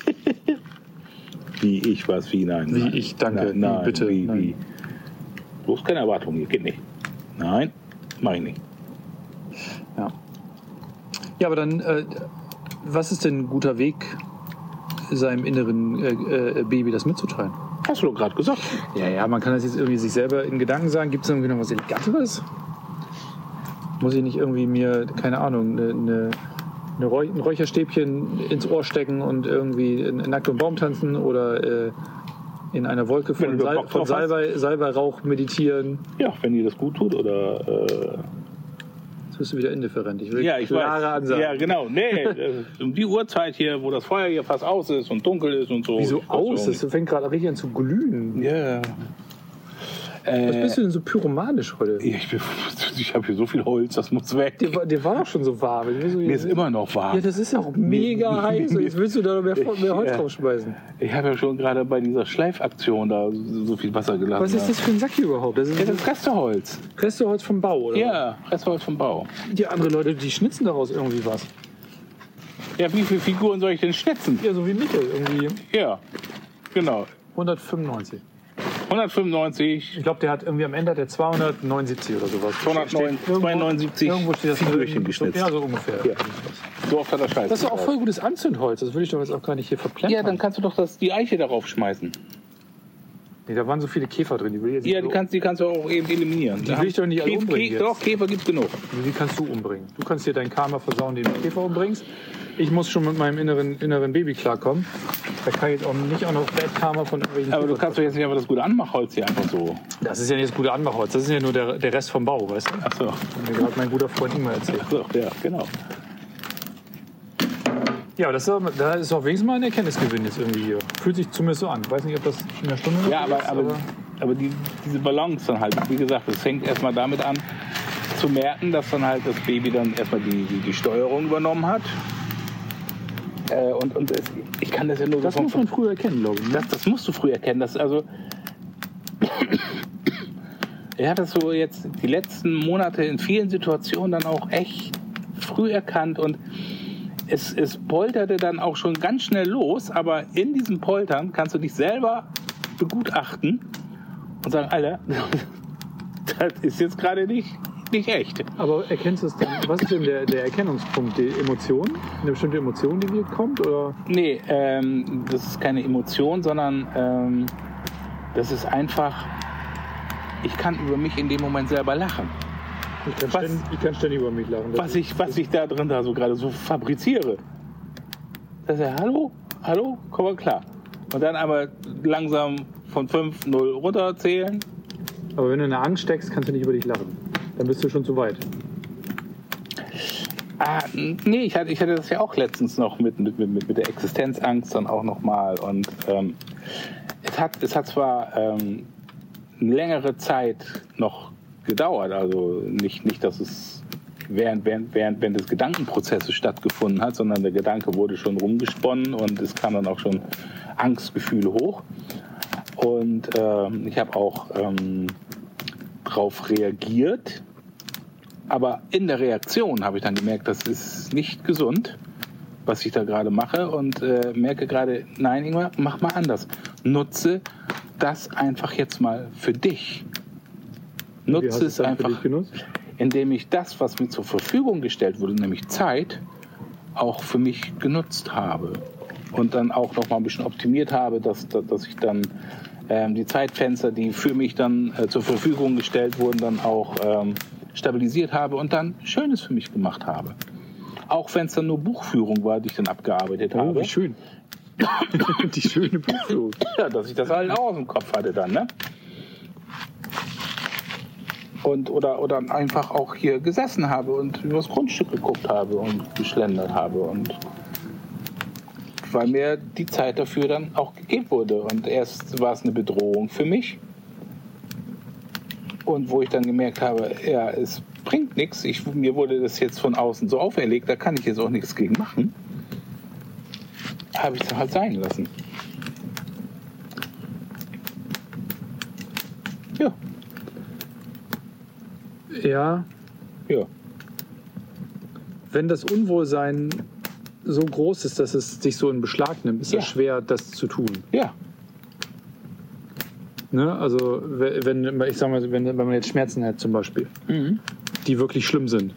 Wie ich was, wie nein. Wie nein. ich, danke, Nein, wie, nein, bitte, Wie, nein. wie. Bloß keine Erwartung, hier geht nicht. Nein, mach ich nicht. Ja. Ja, aber dann, äh, was ist denn ein guter Weg, seinem inneren äh, äh, Baby das mitzuteilen? Hast du doch gerade gesagt. Ja, ja, man kann das jetzt irgendwie sich selber in Gedanken sagen. Gibt es irgendwie noch was Eleganteres? Muss ich nicht irgendwie mir, keine Ahnung, eine, eine, eine Räu ein Räucherstäbchen ins Ohr stecken und irgendwie in, in nackt um Baum tanzen oder äh, in einer Wolke Wenn von, du Sal Bock von drauf hast. Salbei, Salbeirauch meditieren? Ja, wenn dir das gut tut oder. Äh, Jetzt bist du wieder indifferent. Ich will ja, ich klare weiß. Ansagen. Ja, genau. Nee, äh, um die Uhrzeit hier, wo das Feuer hier fast aus ist und dunkel ist und so. Wieso Ich weiß aus? auch Das fängt gerade richtig an zu glühen. nicht. Ja. Was bist du denn so pyromanisch heute? Ich, bin- ich habe hier so viel Holz, das muss weg. Dir war, dir war doch schon so warm. So Mir ist immer noch warm. ja, das ist ja auch mega heiß. Jetzt willst du da noch mehr, mehr Holz Ja. draufschmeißen. Ich habe ja schon gerade bei dieser Schleifaktion da so so viel Wasser gelassen. Was ist das für ein Sack hier überhaupt? Das ist Ja, das ist Resteholz. Resteholz vom Bau, oder? Ja, Resteholz vom Bau. Die anderen Leute, die schnitzen daraus irgendwie was. Ja, wie viele Figuren soll ich denn schnitzen? Ja, so wie Michael. Irgendwie Ja, genau. hundertfünfundneunzig. hundertfünfundneunzig, Ich glaube, der hat irgendwie am Ende hat der zweihundertneunundsiebzig oder sowas. zweihundertneunundsiebzig Irgendwo steht das Figürchen drin. geschnitzt. Ja, so ungefähr. Ja. So oft hat er Scheiße. Das ist doch auch gebaut. voll gutes Anzündholz. Das will ich doch jetzt auch gar nicht hier verplempern. Ja, dann kannst du doch das, die Eiche darauf schmeißen. Nee, da waren so viele Käfer drin. Die will ich jetzt Ja, nicht die so- kannst, die kannst du auch eben eliminieren. Die will ich doch nicht alle Käf- umbringen Käf- Doch, jetzt. Käfer gibt's genug. Die kannst du umbringen. Du kannst hier dein Karma versauen, den du Käfer umbringst. Ich muss schon mit meinem inneren, inneren Baby klarkommen. Da kann ich jetzt auch nicht auch noch Bad Karma von irgendwelchen Aber du Käfern- kannst doch jetzt nicht einfach das gute Anmachholz hier einfach so. Das ist ja nicht das gute Anmachholz. Das ist ja nur der, der Rest vom Bau, weißt du? Achso, Hat mir gerade mein guter Freund Ingmar erzählt. so, ja, genau. Ja, aber das ist, auch- da ist auch wenigstens mal ein Erkenntnisgewinn jetzt irgendwie hier. Fühlt sich zumindest so an. Weiß nicht, ob das in der Stunde noch Ja, so aber, ist, aber, aber die, diese Balance dann halt, wie gesagt, es fängt erstmal damit an, zu merken, dass dann halt das Baby dann erstmal die, die, die Steuerung übernommen hat. Äh, und und es, ich kann das ja nur das so muss man früher erkennen, glaube ich. Ne? Das, das musst du früh erkennen. Das, also, er hat das so jetzt die letzten Monate in vielen Situationen dann auch echt früh erkannt und es, es polterte dann auch schon ganz schnell los, aber in diesem Poltern kannst du dich selber begutachten und sagen, Alter, das ist jetzt gerade nicht, nicht echt. Aber erkennst du es dann? Was ist denn der, der Erkennungspunkt? Die Emotion? Eine bestimmte Emotion, die dir kommt? Oder? Nee, ähm, das ist keine Emotion, sondern ähm, das ist einfach, ich kann über mich in dem Moment selber lachen. Ich kann, Was- ständig, ich kann ständig über mich lachen. Das Was ich, was ich da drin da so gerade so fabriziere. Das ist ja, hallo, hallo, komm mal klar. Und dann aber langsam von fünf null runterzählen. Aber wenn du eine Angst steckst, kannst du nicht über dich lachen. Dann bist du schon zu weit. Ah, nee, ich hatte, ich hatte das ja auch letztens noch mit, mit, mit, mit der Existenzangst dann auch nochmal. Und ähm, es, hat, es hat zwar ähm, eine längere Zeit noch gedauert, also nicht, nicht dass es während, während, während, während des Gedankenprozesses stattgefunden hat, sondern der Gedanke wurde schon rumgesponnen und es kam dann auch schon Angstgefühle hoch. Und ähm, ich habe auch ähm, darauf reagiert. Aber in der Reaktion habe ich dann gemerkt, das ist nicht gesund, was ich da gerade mache. Und äh, merke gerade, nein, Ingmar, mach mal anders. Nutze das einfach jetzt mal für dich. Wie hast Nutze du es dann für dich einfach, genutzt? indem ich das, was mir zur Verfügung gestellt wurde, nämlich Zeit, auch für mich genutzt habe. Und dann auch noch mal ein bisschen optimiert habe, dass, dass ich dann ähm, die Zeitfenster, die für mich dann äh, zur Verfügung gestellt wurden, dann auch ähm, stabilisiert habe und dann Schönes für mich gemacht habe. Auch wenn es dann nur Buchführung war, die ich dann abgearbeitet Oh, habe. wie schön. Die schöne Buchführung. Ja, dass ich das halt auch aus dem Kopf hatte dann, ne? Und, oder, oder einfach auch hier gesessen habe und über das Grundstück geguckt habe und geschlendert habe. Und weil mir die Zeit dafür dann auch gegeben wurde. Und erst war es eine Bedrohung für mich. Und wo ich dann gemerkt habe, ja, es bringt nichts. Ich, mir wurde das jetzt von außen so auferlegt, da kann ich jetzt auch nichts gegen machen. Habe ich es halt sein lassen. Ja, Ja, ja. wenn das Unwohlsein so groß ist, dass es dich so in Beschlag nimmt, ist es Ja. schwer, das zu tun. Ja, Ne? Also wenn, ich sag mal, wenn, wenn man jetzt Schmerzen hat zum Beispiel, mhm. die wirklich schlimm sind,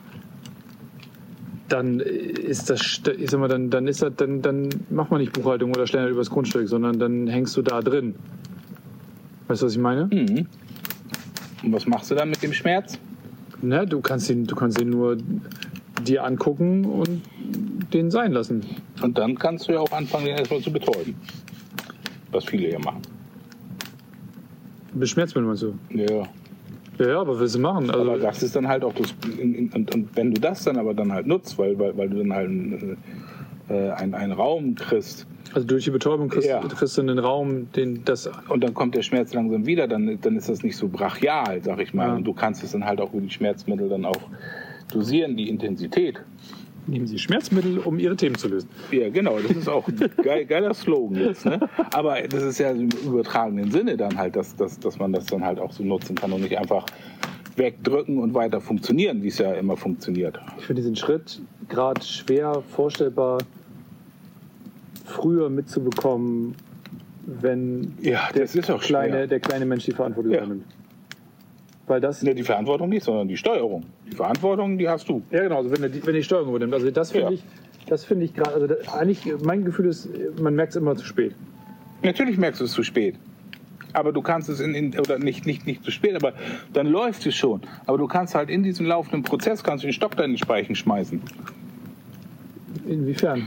dann ist das, ich sag mal, dann, dann ist das, dann, dann macht man nicht Buchhaltung oder schlendert übers Grundstück, sondern dann hängst du da drin. Weißt du, was ich meine? Mhm. Und was machst du dann mit dem Schmerz? Ne? Du kannst ihn, du kannst ihn nur dir angucken und den sein lassen. Und dann kannst du ja auch anfangen, den erstmal zu betäuben. Was viele ja machen. Mit Schmerzmittel meinst du? Ja. Ja, ja, aber willst du machen? Also, Aber das ist dann halt auch das. Und, und wenn du das dann aber dann halt nutzt, weil, weil, weil du dann halt äh, einen, einen Raum kriegst, Also durch die Betäubung kriegst, Ja. kriegst du einen Raum, den das. Und dann kommt der Schmerz langsam wieder, dann, dann ist das nicht so brachial, sag ich mal. Ja. Und du kannst es dann halt auch über die Schmerzmittel dann auch dosieren, die Intensität. Nehmen Sie Schmerzmittel, um Ihre Themen zu lösen. Ja, genau, das ist auch ein geil, geiler Slogan jetzt. Ne? Aber das ist ja im übertragenen Sinne dann halt, dass, dass, dass man das dann halt auch so nutzen kann und nicht einfach wegdrücken und weiter funktionieren, wie es ja immer funktioniert. Ich finde diesen Schritt gerade schwer vorstellbar, früher mitzubekommen, wenn Ja, der, das ist auch schwer. kleine, der kleine Mensch die Verantwortung Ja. übernimmt. Weil das. Ne, die Verantwortung nicht, sondern die Steuerung. Die Verantwortung, die hast du. Ja, genau, also wenn er die, wenn die Steuerung übernimmt. Also das finde Ja. ich, das finde ich gerade, also da, eigentlich, mein Gefühl ist, man merkt es immer zu spät. Natürlich merkst du es zu spät. Aber du kannst es in, in oder nicht, nicht, nicht zu spät, aber dann läuft es schon. Aber du kannst halt in diesem laufenden Prozess kannst du den Stock da in die Speichen schmeißen. Inwiefern?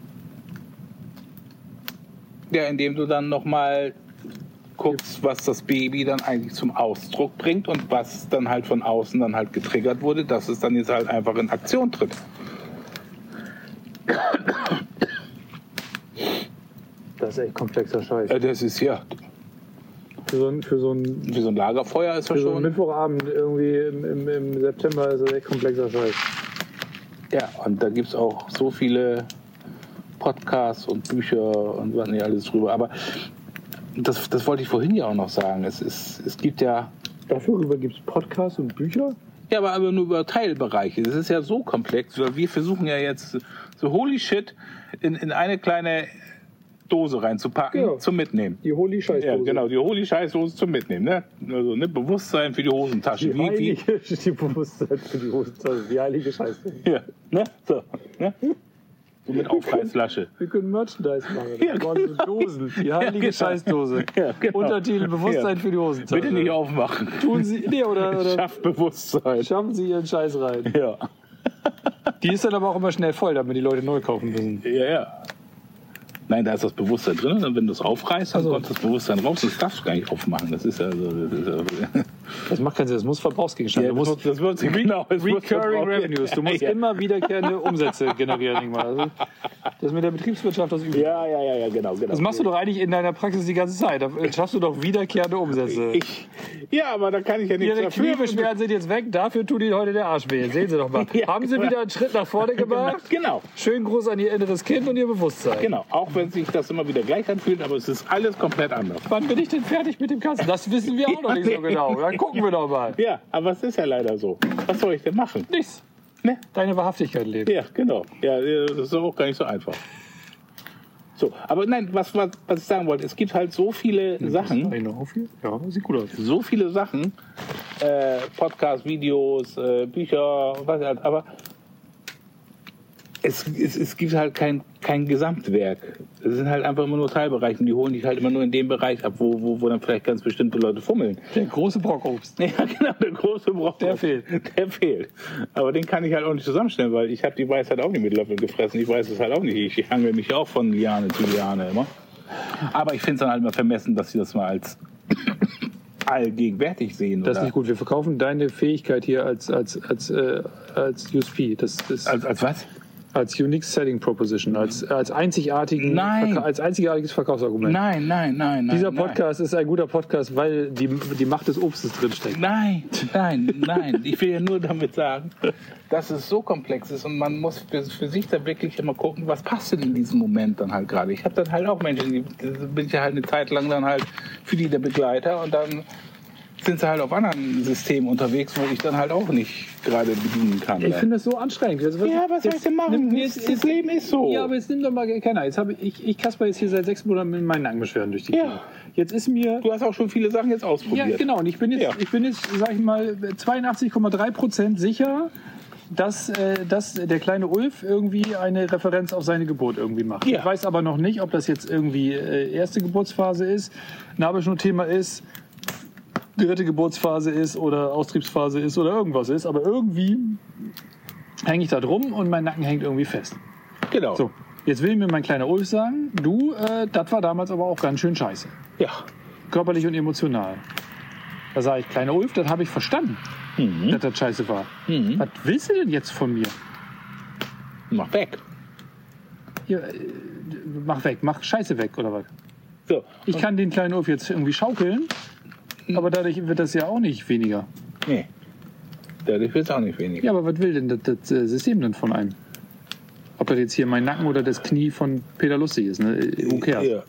Ja, indem du dann nochmal guckst, was das Baby dann eigentlich zum Ausdruck bringt und was dann halt von außen dann halt getriggert wurde, dass es dann jetzt halt einfach in Aktion tritt. Das ist echt komplexer Scheiß. Äh, Das ist ja, Für so ein, für so ein, wie so ein Lagerfeuer ist das für so einen schon. Mittwochabend irgendwie im, im, im September ist das echt komplexer Scheiß. Ja, und da gibt es auch so viele Podcasts und Bücher und was nicht alles drüber. Aber das, das wollte ich vorhin ja auch noch sagen. Es, ist, es gibt ja, Dafür gibt es Podcasts und Bücher. ja, aber, aber nur über Teilbereiche. Das ist ja so komplex. Weil wir versuchen ja jetzt so holy shit in, in eine kleine Dose reinzupacken Ja. zum Mitnehmen. Die Holy Scheißdose. Ja, genau, die holy Scheißdose zum Mitnehmen. Ne? Also ne, Bewusstsein für die Hosentasche. Die Wie, wie, heilige, die Bewusstsein für die Hosentasche. Die heilige Scheißdose. ja, ne? So, ne? So mit Aufreißflasche. Wir können Merchandise machen. Ja, Wir brauchen so Dosen. Die heilige genau. Scheißdose. Ja, genau. Untertitel Bewusstsein Ja. für die Hosentasche. Bitte nicht aufmachen. Tun Sie, nee, oder, oder Schafft Bewusstsein. schaffen Sie Ihren Scheiß rein. Ja. Die ist dann aber auch immer schnell voll, damit die Leute neu kaufen müssen. Ja, ja. Nein, da ist das Bewusstsein drin und wenn du es aufreißt, dann Also. kommt das Bewusstsein raus. Das darfst du gar nicht aufmachen. Das ist ja so. Das ist ja, Das macht keinen Sinn, das muss Verbrauchsgegenstand. ja, du das, musst muss, das wird genau. Es muss Recurring verbraucht- Revenues. Du musst ja, immer wiederkehrende Umsätze generieren. Irgendwann. Also, das ist mit der Betriebswirtschaft das Übliche. ja, ja, ja, ja, genau, genau. Das machst du doch eigentlich in deiner Praxis die ganze Zeit. Da schaffst du doch wiederkehrende Umsätze. Ich, ja, aber da kann ich ja nichts Ihre dafür. Kniebeschwerden sind jetzt weg, dafür tut Ihnen heute der Arsch weh. Sehen Sie doch mal. Ja, Haben Sie genau. wieder einen Schritt nach vorne gemacht? Genau, Schönen Gruß an Ihr inneres Kind und Ihr Bewusstsein. genau. Auch wenn sich das immer wieder gleich anfühlt, aber es ist alles komplett anders. Wann bin ich denn fertig mit dem Kasten? Das wissen wir auch noch nicht so genau. Dann gucken wir doch mal. Ja, aber es ist ja leider so. Was soll ich denn machen? Nichts. Ne? Deine Wahrhaftigkeit lebt. Ja, genau. Ja, das ist auch gar nicht so einfach. So, aber nein, was, was, was ich sagen wollte, es gibt halt so viele Sachen, Habe ich noch auf hier? Ja, sieht gut aus. so viele Sachen, äh, Podcasts, Videos, äh, Bücher, was halt, aber es, es, es gibt halt kein, kein Gesamtwerk. Es sind halt einfach immer nur Teilbereiche und die holen dich halt immer nur in dem Bereich ab, wo, wo, wo dann vielleicht ganz bestimmte Leute fummeln. Der große Brockobst. Ja, genau, der große Brock. Der fehlt. Der fehlt. Aber den kann ich halt auch nicht zusammenstellen, weil ich habe die Weisheit auch nicht mit Löffeln gefressen. Ich weiß es halt auch nicht. Ich hangel mich auch von Liane zu Liane immer. Aber ich finde es dann halt immer vermessen, dass sie das mal als allgegenwärtig sehen. Das ist oder nicht gut. Wir verkaufen deine Fähigkeit hier als, als, als, äh, als U S P. Das ist Als, als was? als Unique Selling Proposition, als, als, einzigartigen, Nein. Verka- als einzigartiges Verkaufsargument. Nein, nein, nein, nein. Dieser nein. Podcast ist ein guter Podcast, weil die, die Macht des Obstes drinsteckt. Nein, nein, nein. Ich will ja nur damit sagen, dass es so komplex ist und man muss für, für sich da wirklich immer gucken, was passt denn in diesem Moment dann halt gerade. Ich habe dann halt auch Menschen, die die bin ich ja halt eine Zeit lang dann halt für die der Begleiter und dann sind sie halt auf anderen Systemen unterwegs, wo ich dann halt auch nicht gerade bedienen kann. Ich finde das so anstrengend. Jetzt, ja, was soll ich denn machen? Nimm- Das, das Leben ist so. Ja, aber jetzt nimm doch mal keiner. Jetzt habe ich, ich kasper jetzt hier seit sechs Monaten mit meinen Nackenbeschwerden durch die Ja. Gegend. Jetzt ist mir... Du hast auch schon viele Sachen jetzt ausprobiert. Ja, genau. Und ich bin jetzt, Ja. ich bin jetzt, sag ich mal, zweiundachtzig Komma drei Prozent sicher, dass, äh, dass der kleine Ulf irgendwie eine Referenz auf seine Geburt irgendwie macht. Ja. Ich weiß aber noch nicht, ob das jetzt irgendwie äh, erste Geburtsphase ist, Nabelschnurthema ist, dritte Geburtsphase ist oder Austriebsphase ist oder irgendwas ist. Aber irgendwie hänge ich da drum und mein Nacken hängt irgendwie fest. Genau. So, jetzt will mir mein kleiner Ulf sagen, du, äh, das war damals aber auch ganz schön scheiße. Ja. Körperlich und emotional. Da sage ich, kleiner Ulf, das habe ich verstanden, Mhm. dass das scheiße war. Mhm. Was willst du denn jetzt von mir? Mach weg. Ja, äh, mach weg, mach Scheiße weg oder was? So. Ich kann den kleinen Ulf jetzt irgendwie schaukeln, aber dadurch wird das ja auch nicht weniger. Nee. Dadurch wird es auch nicht weniger. Ja, aber was will denn das, das System denn von einem? Ob das jetzt hier mein Nacken oder das Knie von Peter Lustig ist, ne? Who cares? Ja.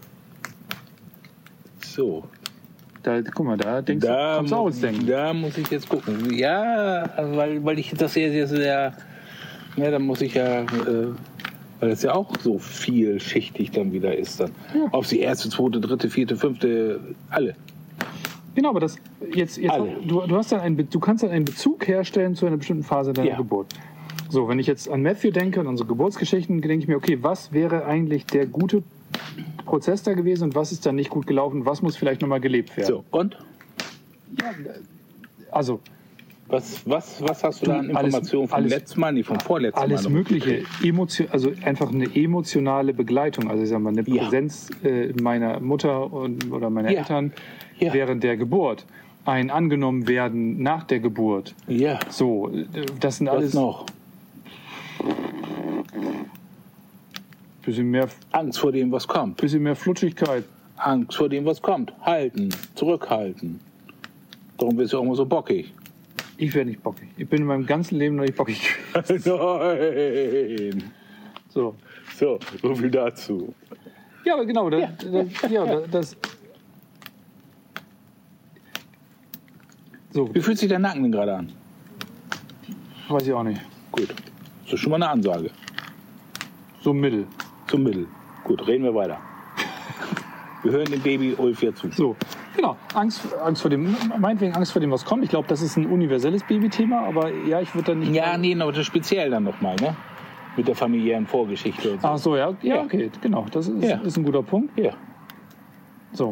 So. Da, guck mal, da denkst Da, du, kommst du mu- ausdenken. da muss ich jetzt gucken. Ja, also weil, weil ich das sehr, sehr, sehr. Ja, da muss ich ja. Äh, weil das ja auch so vielschichtig dann wieder ist. Dann. Ja. Auf die erste, zweite, dritte, vierte, fünfte, alle. Genau, aber das jetzt, jetzt Alle. du, du hast dann einen, Be- du kannst dann einen Bezug herstellen zu einer bestimmten Phase deiner Ja. Geburt. So, wenn ich jetzt an Matthew denke und unsere Geburtsgeschichten, denke ich mir, okay, was wäre eigentlich der gute Prozess da gewesen und was ist dann nicht gut gelaufen? Was muss vielleicht nochmal gelebt werden? So, und? Ja, also Was, was, was hast du, Du, da an alles- Informationen vom alles- letzten Mal, nee, vom vorletzten alles Mal? noch Mögliche, mitgekriegt? Emotio also einfach eine emotionale Begleitung, also ich sag mal eine Ja. Präsenz äh, meiner Mutter und, oder meiner Ja. Eltern Ja. während der Geburt, ein angenommen werden nach der Geburt. Ja, So, äh, das sind was alles noch? bisschen mehr, Angst vor dem, was kommt. bisschen mehr Flutschigkeit. Angst vor dem, was kommt. Halten, zurückhalten. Darum bist du auch immer so bockig. Ich werde nicht bockig. Ich bin in meinem ganzen Leben noch nicht bockig gewesen. Nein. So. So, so viel dazu. Ja, aber genau, das, Ja. das, ja, das, das so, Wie fühlt sich der Nacken denn gerade an? weiß ich auch nicht. Gut. Das ist schon mal eine Ansage. So mittel. Zum Mittel. Gut, reden wir weiter. Wir hören dem Baby Ulf jetzt zu. So, genau. Angst, Angst vor dem, meinetwegen Angst vor dem, was kommt. Ich glaube, das ist ein universelles Babythema, aber ja, ich würde dann nicht. Ja, nee, aber das speziell dann nochmal, ne? Mit der familiären Vorgeschichte und so. Ach so, ja, ja, Ja. okay, genau. Das ist, Ja. ist ein guter Punkt. Ja. So.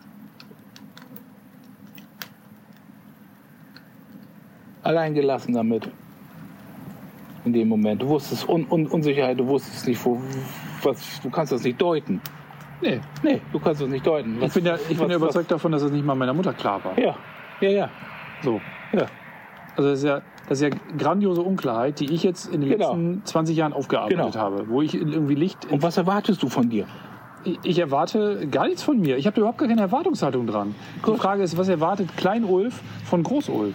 Allein gelassen damit. In dem Moment. Du wusstest Un Un Unsicherheit, du wusstest nicht, wo, was, du kannst das nicht deuten. Nee. Nee, du kannst das nicht deuten. Ich bin ja, ich bin was- ja überzeugt davon, dass es nicht mal meiner Mutter klar war. Was, ja, ja, ja. So. ja. Also das ist ja, das ist ja grandiose Unklarheit, die ich jetzt in den Genau. letzten zwanzig Jahren aufgearbeitet Genau. habe. Wo ich irgendwie Licht. Und was erwartest du von dir? Ich, ich erwarte gar nichts von mir. Ich habe überhaupt gar keine Erwartungshaltung dran. Die Frage ist, was erwartet Klein Ulf von Groß Ulf?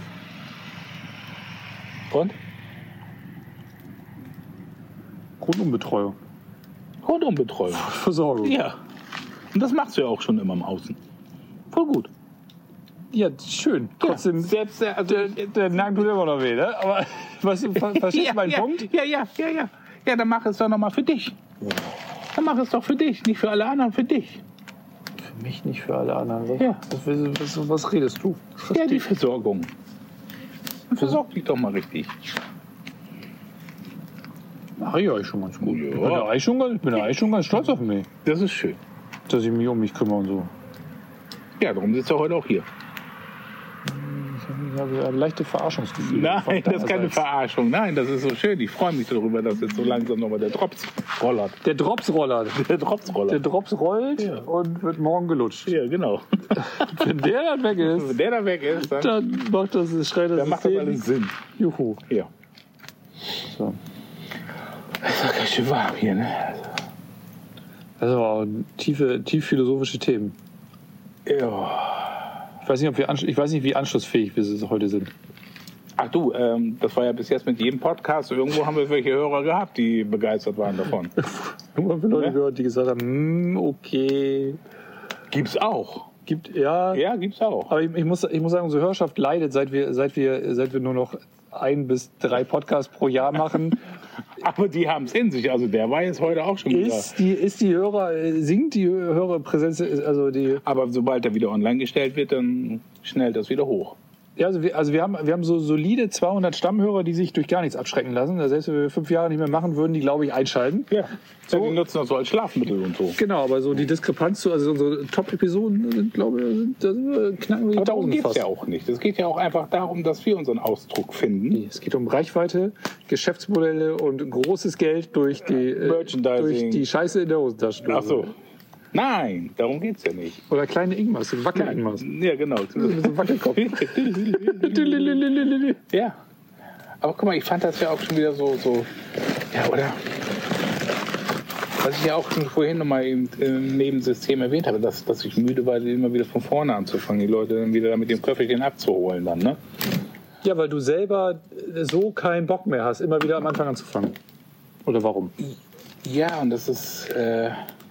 Und? Rundumbetreuung. Rundumbetreuung. Versorgung. Ja. Und das machst du ja auch schon immer im Außen. Voll gut. Ja, schön. Trotzdem, Selbst der, also, der, der Nacken tut immer noch weh, ne? Aber weißt du, ver verstehst du ja, meinen ja, Punkt? Ja, ja, ja, ja. Ja, dann mach es doch nochmal für dich. Dann mach es doch für dich, nicht für alle anderen, für dich. Für mich nicht, für alle anderen. Was, Ja. was, was, was redest du? Ja, die Versorgung. Versorg dich doch mal richtig. Mach ich euch schon ganz gut. Ja. Ich bin ja eigentlich schon, ganz- ich bin ja eigentlich schon ganz stolz auf mich, Das ist schön. dass ich mich um mich kümmere und so. Ja, darum sitzt er heute auch hier. Ich habe ein leichtes Verarschungsgefühl. Nein, Von das ist keine deinerseits. Verarschung. Nein, das ist so schön. Ich freue mich darüber, dass jetzt so langsam nochmal der Drops rollert. Der Dropsroller. Der Drops Der rollert. Drops rollt Ja. und wird morgen gelutscht. Ja, genau. Wenn der dann weg ist, Wenn der da weg ist, dann, dann macht das, schreit das dann macht das System. alles Sinn. Juhu. Ja. So. Es ist doch ganz schön warm hier, ne? Das ist aber auch tiefe, tief philosophische Themen. Ja. Ich weiß nicht, ob wir ansch- ich weiß nicht, wie anschlussfähig wir heute sind. Ach du, ähm, das war ja bis jetzt mit jedem Podcast. Irgendwo haben wir welche Hörer gehabt, die begeistert waren davon. Nur für Leute Ne? gehört, die gesagt haben, hm, okay. Gibt's auch. Gibt, ja. Ja, gibt's auch. Aber ich, ich, muss, ich muss sagen, unsere Hörerschaft leidet, seit wir, seit wir, seit wir nur noch ein bis drei Podcasts pro Jahr machen. Aber die haben es in sich. Also der war jetzt heute auch schon wieder. Ist die, ist die Hörer, äh, sinkt die Hörerpräsenz, also die. Aber sobald er wieder online gestellt wird, dann schnellt das wieder hoch. Ja, also wir, also wir haben, wir haben so solide zweihundert Stammhörer, die sich durch gar nichts abschrecken lassen. Also selbst wenn wir fünf Jahre nicht mehr machen würden, die, glaube ich, einschalten. Ja. So. Die nutzen das so als Schlafmittel und so. Genau, aber so die Diskrepanz zu, also unsere Top-Episoden sind, glaube ich, sind, da sind wir, knacken wir die Aber darum tausend geht es fast. ja auch nicht. Es geht ja auch einfach darum, dass wir unseren Ausdruck finden. Nee, es geht um Reichweite, Geschäftsmodelle und großes Geld durch die, äh, Merchandising. durch die Scheiße in der Hosentasche. Ach so. Nein, darum geht es ja nicht. Oder kleine Ingmars, so Wackel-Ingmars. Ja, genau. So ein Wackelkopf. Ja. Aber guck mal, ich fand das ja auch schon wieder so, so ja, oder? Was ich ja auch schon vorhin nochmal im, im Nebensystem erwähnt habe, dass, dass ich müde war, immer wieder von vorne anzufangen, die Leute dann wieder mit dem Köfferchen abzuholen dann, ne? Ja, weil du selber so keinen Bock mehr hast, immer wieder am Anfang anzufangen. Oder warum? Ja, und das ist... Äh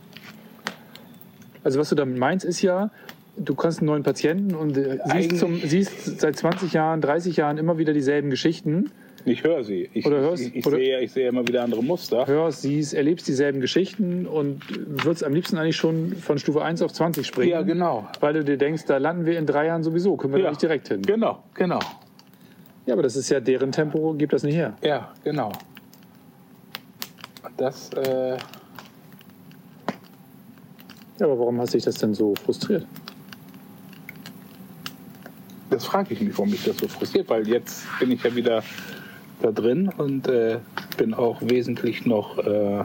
Also was du damit meinst, ist ja, du kannst einen neuen Patienten und äh, siehst, zum, siehst seit zwanzig Jahren, dreißig Jahren immer wieder dieselben Geschichten. Ich höre sie. Ich, Oder hörst, ich, ich, oder sehe, ich sehe immer wieder andere Muster. Hörst, siehst, erlebst dieselben Geschichten und würdest am liebsten eigentlich schon von Stufe eins auf zwanzig springen. Ja, genau. Weil du dir denkst, da landen wir in drei Jahren sowieso, können wir Ja, da nicht direkt hin. Genau, genau. Ja, aber das ist ja deren Tempo, gibt das nicht her. Ja, genau. Das, äh... Ja, aber warum hast dich das denn so frustriert? Das frage ich mich, warum mich das so frustriert, weil jetzt bin ich ja wieder da drin und äh, bin auch wesentlich noch, äh,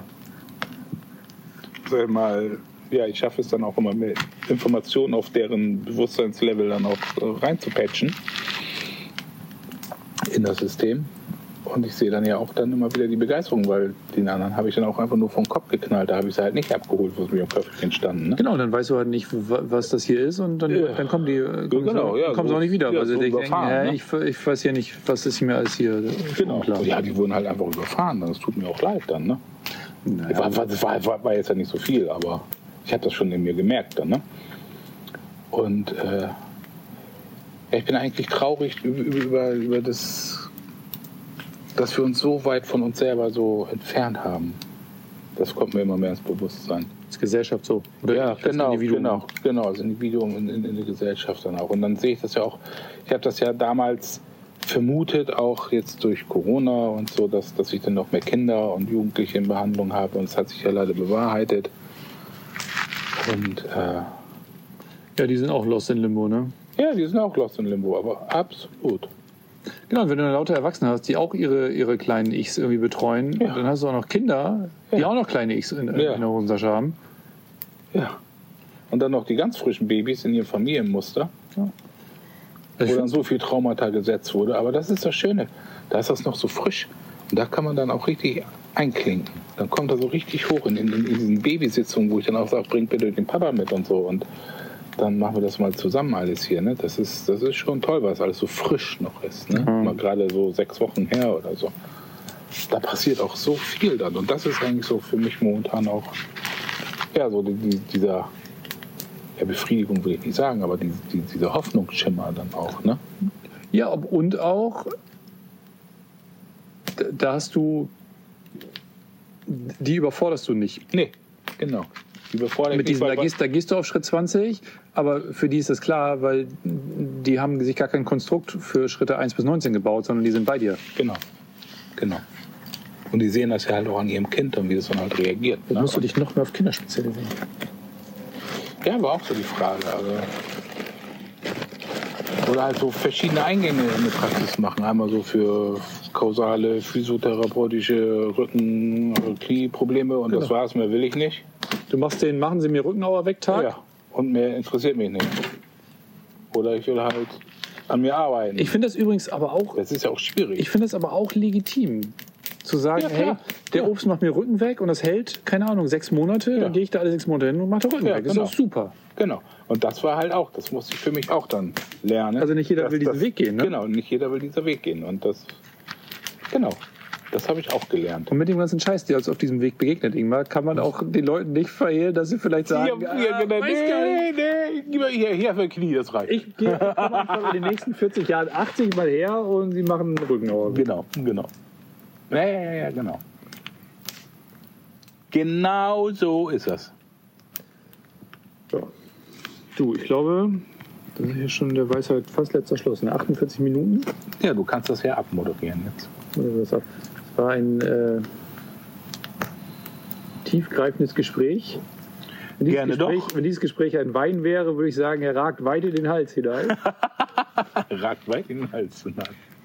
sag mal, ja, ich schaffe es dann auch immer mit Informationen auf deren Bewusstseinslevel dann auch äh, reinzupatchen in das System. Und ich sehe dann ja auch dann immer wieder die Begeisterung, weil den anderen habe ich dann auch einfach nur vom Kopf geknallt. Da habe ich sie halt nicht abgeholt, wo es mir am Köpfchen standen. Ne? Genau, dann weißt du halt nicht, was das hier ist und dann, Ja. dann kommen die kommen Genau, sie, ja, kommen so- sie auch nicht wieder. ja, weil sie so denken, überfahren, ja, ne? ich, ich weiß ja nicht, was ist mir alles hier Genau. klar. Ja, die wurden halt einfach überfahren. Das tut mir auch leid dann. Ne? Naja. War, war, war, war, war jetzt ja nicht so viel, aber ich habe das schon in mir gemerkt dann. Ne? Und äh, ja, ich bin eigentlich traurig über, über, über das, dass wir uns so weit von uns selber so entfernt haben. Das kommt mir immer mehr ins Bewusstsein. Das ist Gesellschaft so. Oder Ja, ich, das genau, Individuum. genau, genau, das Individuum in, in, in der Gesellschaft dann auch. Und dann sehe ich das ja auch, ich habe das ja damals vermutet, auch jetzt durch Corona und so, dass, dass ich dann noch mehr Kinder und Jugendliche in Behandlung habe. Und es hat sich ja leider bewahrheitet. Und äh, Ja, die sind auch lost in Limbo, ne? ja, die sind auch lost in Limbo, aber absolut. Genau, und wenn du dann lauter Erwachsene hast, die auch ihre, ihre kleinen Ichs irgendwie betreuen, Ja. dann hast du auch noch Kinder, die Ja. auch noch kleine Ichs in, Ja. in der Hosentasche haben. Ja. Und dann noch die ganz frischen Babys in ihrem Familienmuster, Also wo ich dann so viel Traumata gesetzt wurde. Aber das ist das Schöne, da ist das noch so frisch. Und da kann man dann auch richtig einklinken. Dann kommt er so richtig hoch in, in, in diesen Babysitzungen, wo ich dann auch sage, bringt bitte den Papa mit und so. Und dann machen wir das mal zusammen alles hier. Ne? Das ist, das ist schon toll, weil es alles so frisch noch ist. Ne? Mhm. Mal gerade so sechs Wochen her oder so. Da passiert auch so viel dann. Und das ist eigentlich so für mich momentan auch, ja, so die, die, dieser, ja, Befriedigung will ich nicht sagen, aber die, die, dieser Hoffnungsschimmer dann auch. Ne? Ja, ob- und auch, da- da hast du, die überforderst du nicht. Nee, genau. Die befordern Mit mich, diesem, weil- da, gehst, da gehst du auf Schritt zwanzig, aber für die ist das klar, weil die haben sich gar kein Konstrukt für Schritte eins bis neunzehn gebaut, sondern die sind bei dir. Genau, genau. Und die sehen das ja halt auch an ihrem Kind und wie das dann halt reagiert. Dann Ne? musst du dich noch mehr auf Kinder spezialisieren. Ja, war auch so die Frage. Also oder halt so verschiedene Eingänge in der Praxis machen. Einmal so für kausale, physiotherapeutische Rücken-, Knieprobleme und das Genau. war's, mehr will ich nicht. Du machst den, machen sie mir Rückenauer weg Tag. Ja, und mehr interessiert mich nicht. Oder ich will halt an mir arbeiten. Ich finde das übrigens aber auch, das ist ja auch schwierig. ich finde das aber auch legitim. Zu sagen, Ja, hey, klar. der Ja. Obst macht mir Rücken weg und das hält, keine Ahnung, sechs Monate, Ja. dann gehe ich da alle sechs Monate hin und mache den Rücken Ja, weg. Das genau. ist doch super. Genau. Und das war halt auch, das musste ich für mich auch dann lernen. Also nicht jeder dass will diesen das, Weg gehen, ne? Genau, nicht jeder will diesen Weg gehen. Und das, genau, das habe ich auch gelernt. Und mit dem ganzen Scheiß, der uns auf diesem Weg begegnet, Ingmar, kann man auch den Leuten nicht verhehlen, dass sie vielleicht sagen, ja, ja, ah, genau, weiß gar nicht. nee, nee, gib mal hier, hier für Knie, das reicht. Ich gehe komm einfach in den nächsten vierzig Jahren achtzig Mal her und sie machen einen Rückenauer. Genau, genau. Ja, ja, ja, ja, genau. Genau so ist das. Ja. Du, ich glaube, das ist hier schon der Weisheit fast letzter Schluss. Ne? achtundvierzig Minuten. Ja, du kannst das ja abmoderieren jetzt. Das war ein äh, tiefgreifendes Gespräch. Wenn dieses, Gerne Gespräch, doch. wenn dieses Gespräch ein Wein wäre, würde ich sagen, er ragt weit in den Hals hinein. Ragt weit in den Hals hinein.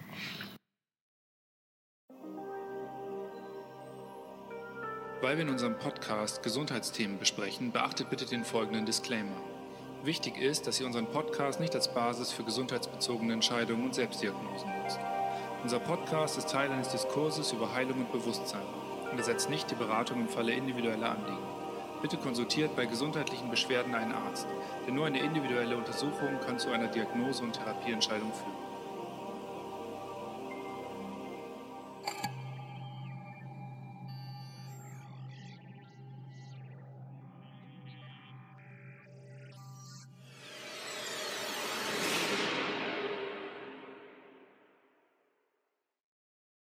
Weil wir in unserem Podcast Gesundheitsthemen besprechen, beachtet bitte den folgenden Disclaimer. Wichtig ist, dass ihr unseren Podcast nicht als Basis für gesundheitsbezogene Entscheidungen und Selbstdiagnosen nutzt. Unser Podcast ist Teil eines Diskurses über Heilung und Bewusstsein. und ersetzt nicht die Beratung im Falle individueller Anliegen. Bitte konsultiert bei gesundheitlichen Beschwerden einen Arzt, denn nur eine individuelle Untersuchung kann zu einer Diagnose und Therapieentscheidung führen.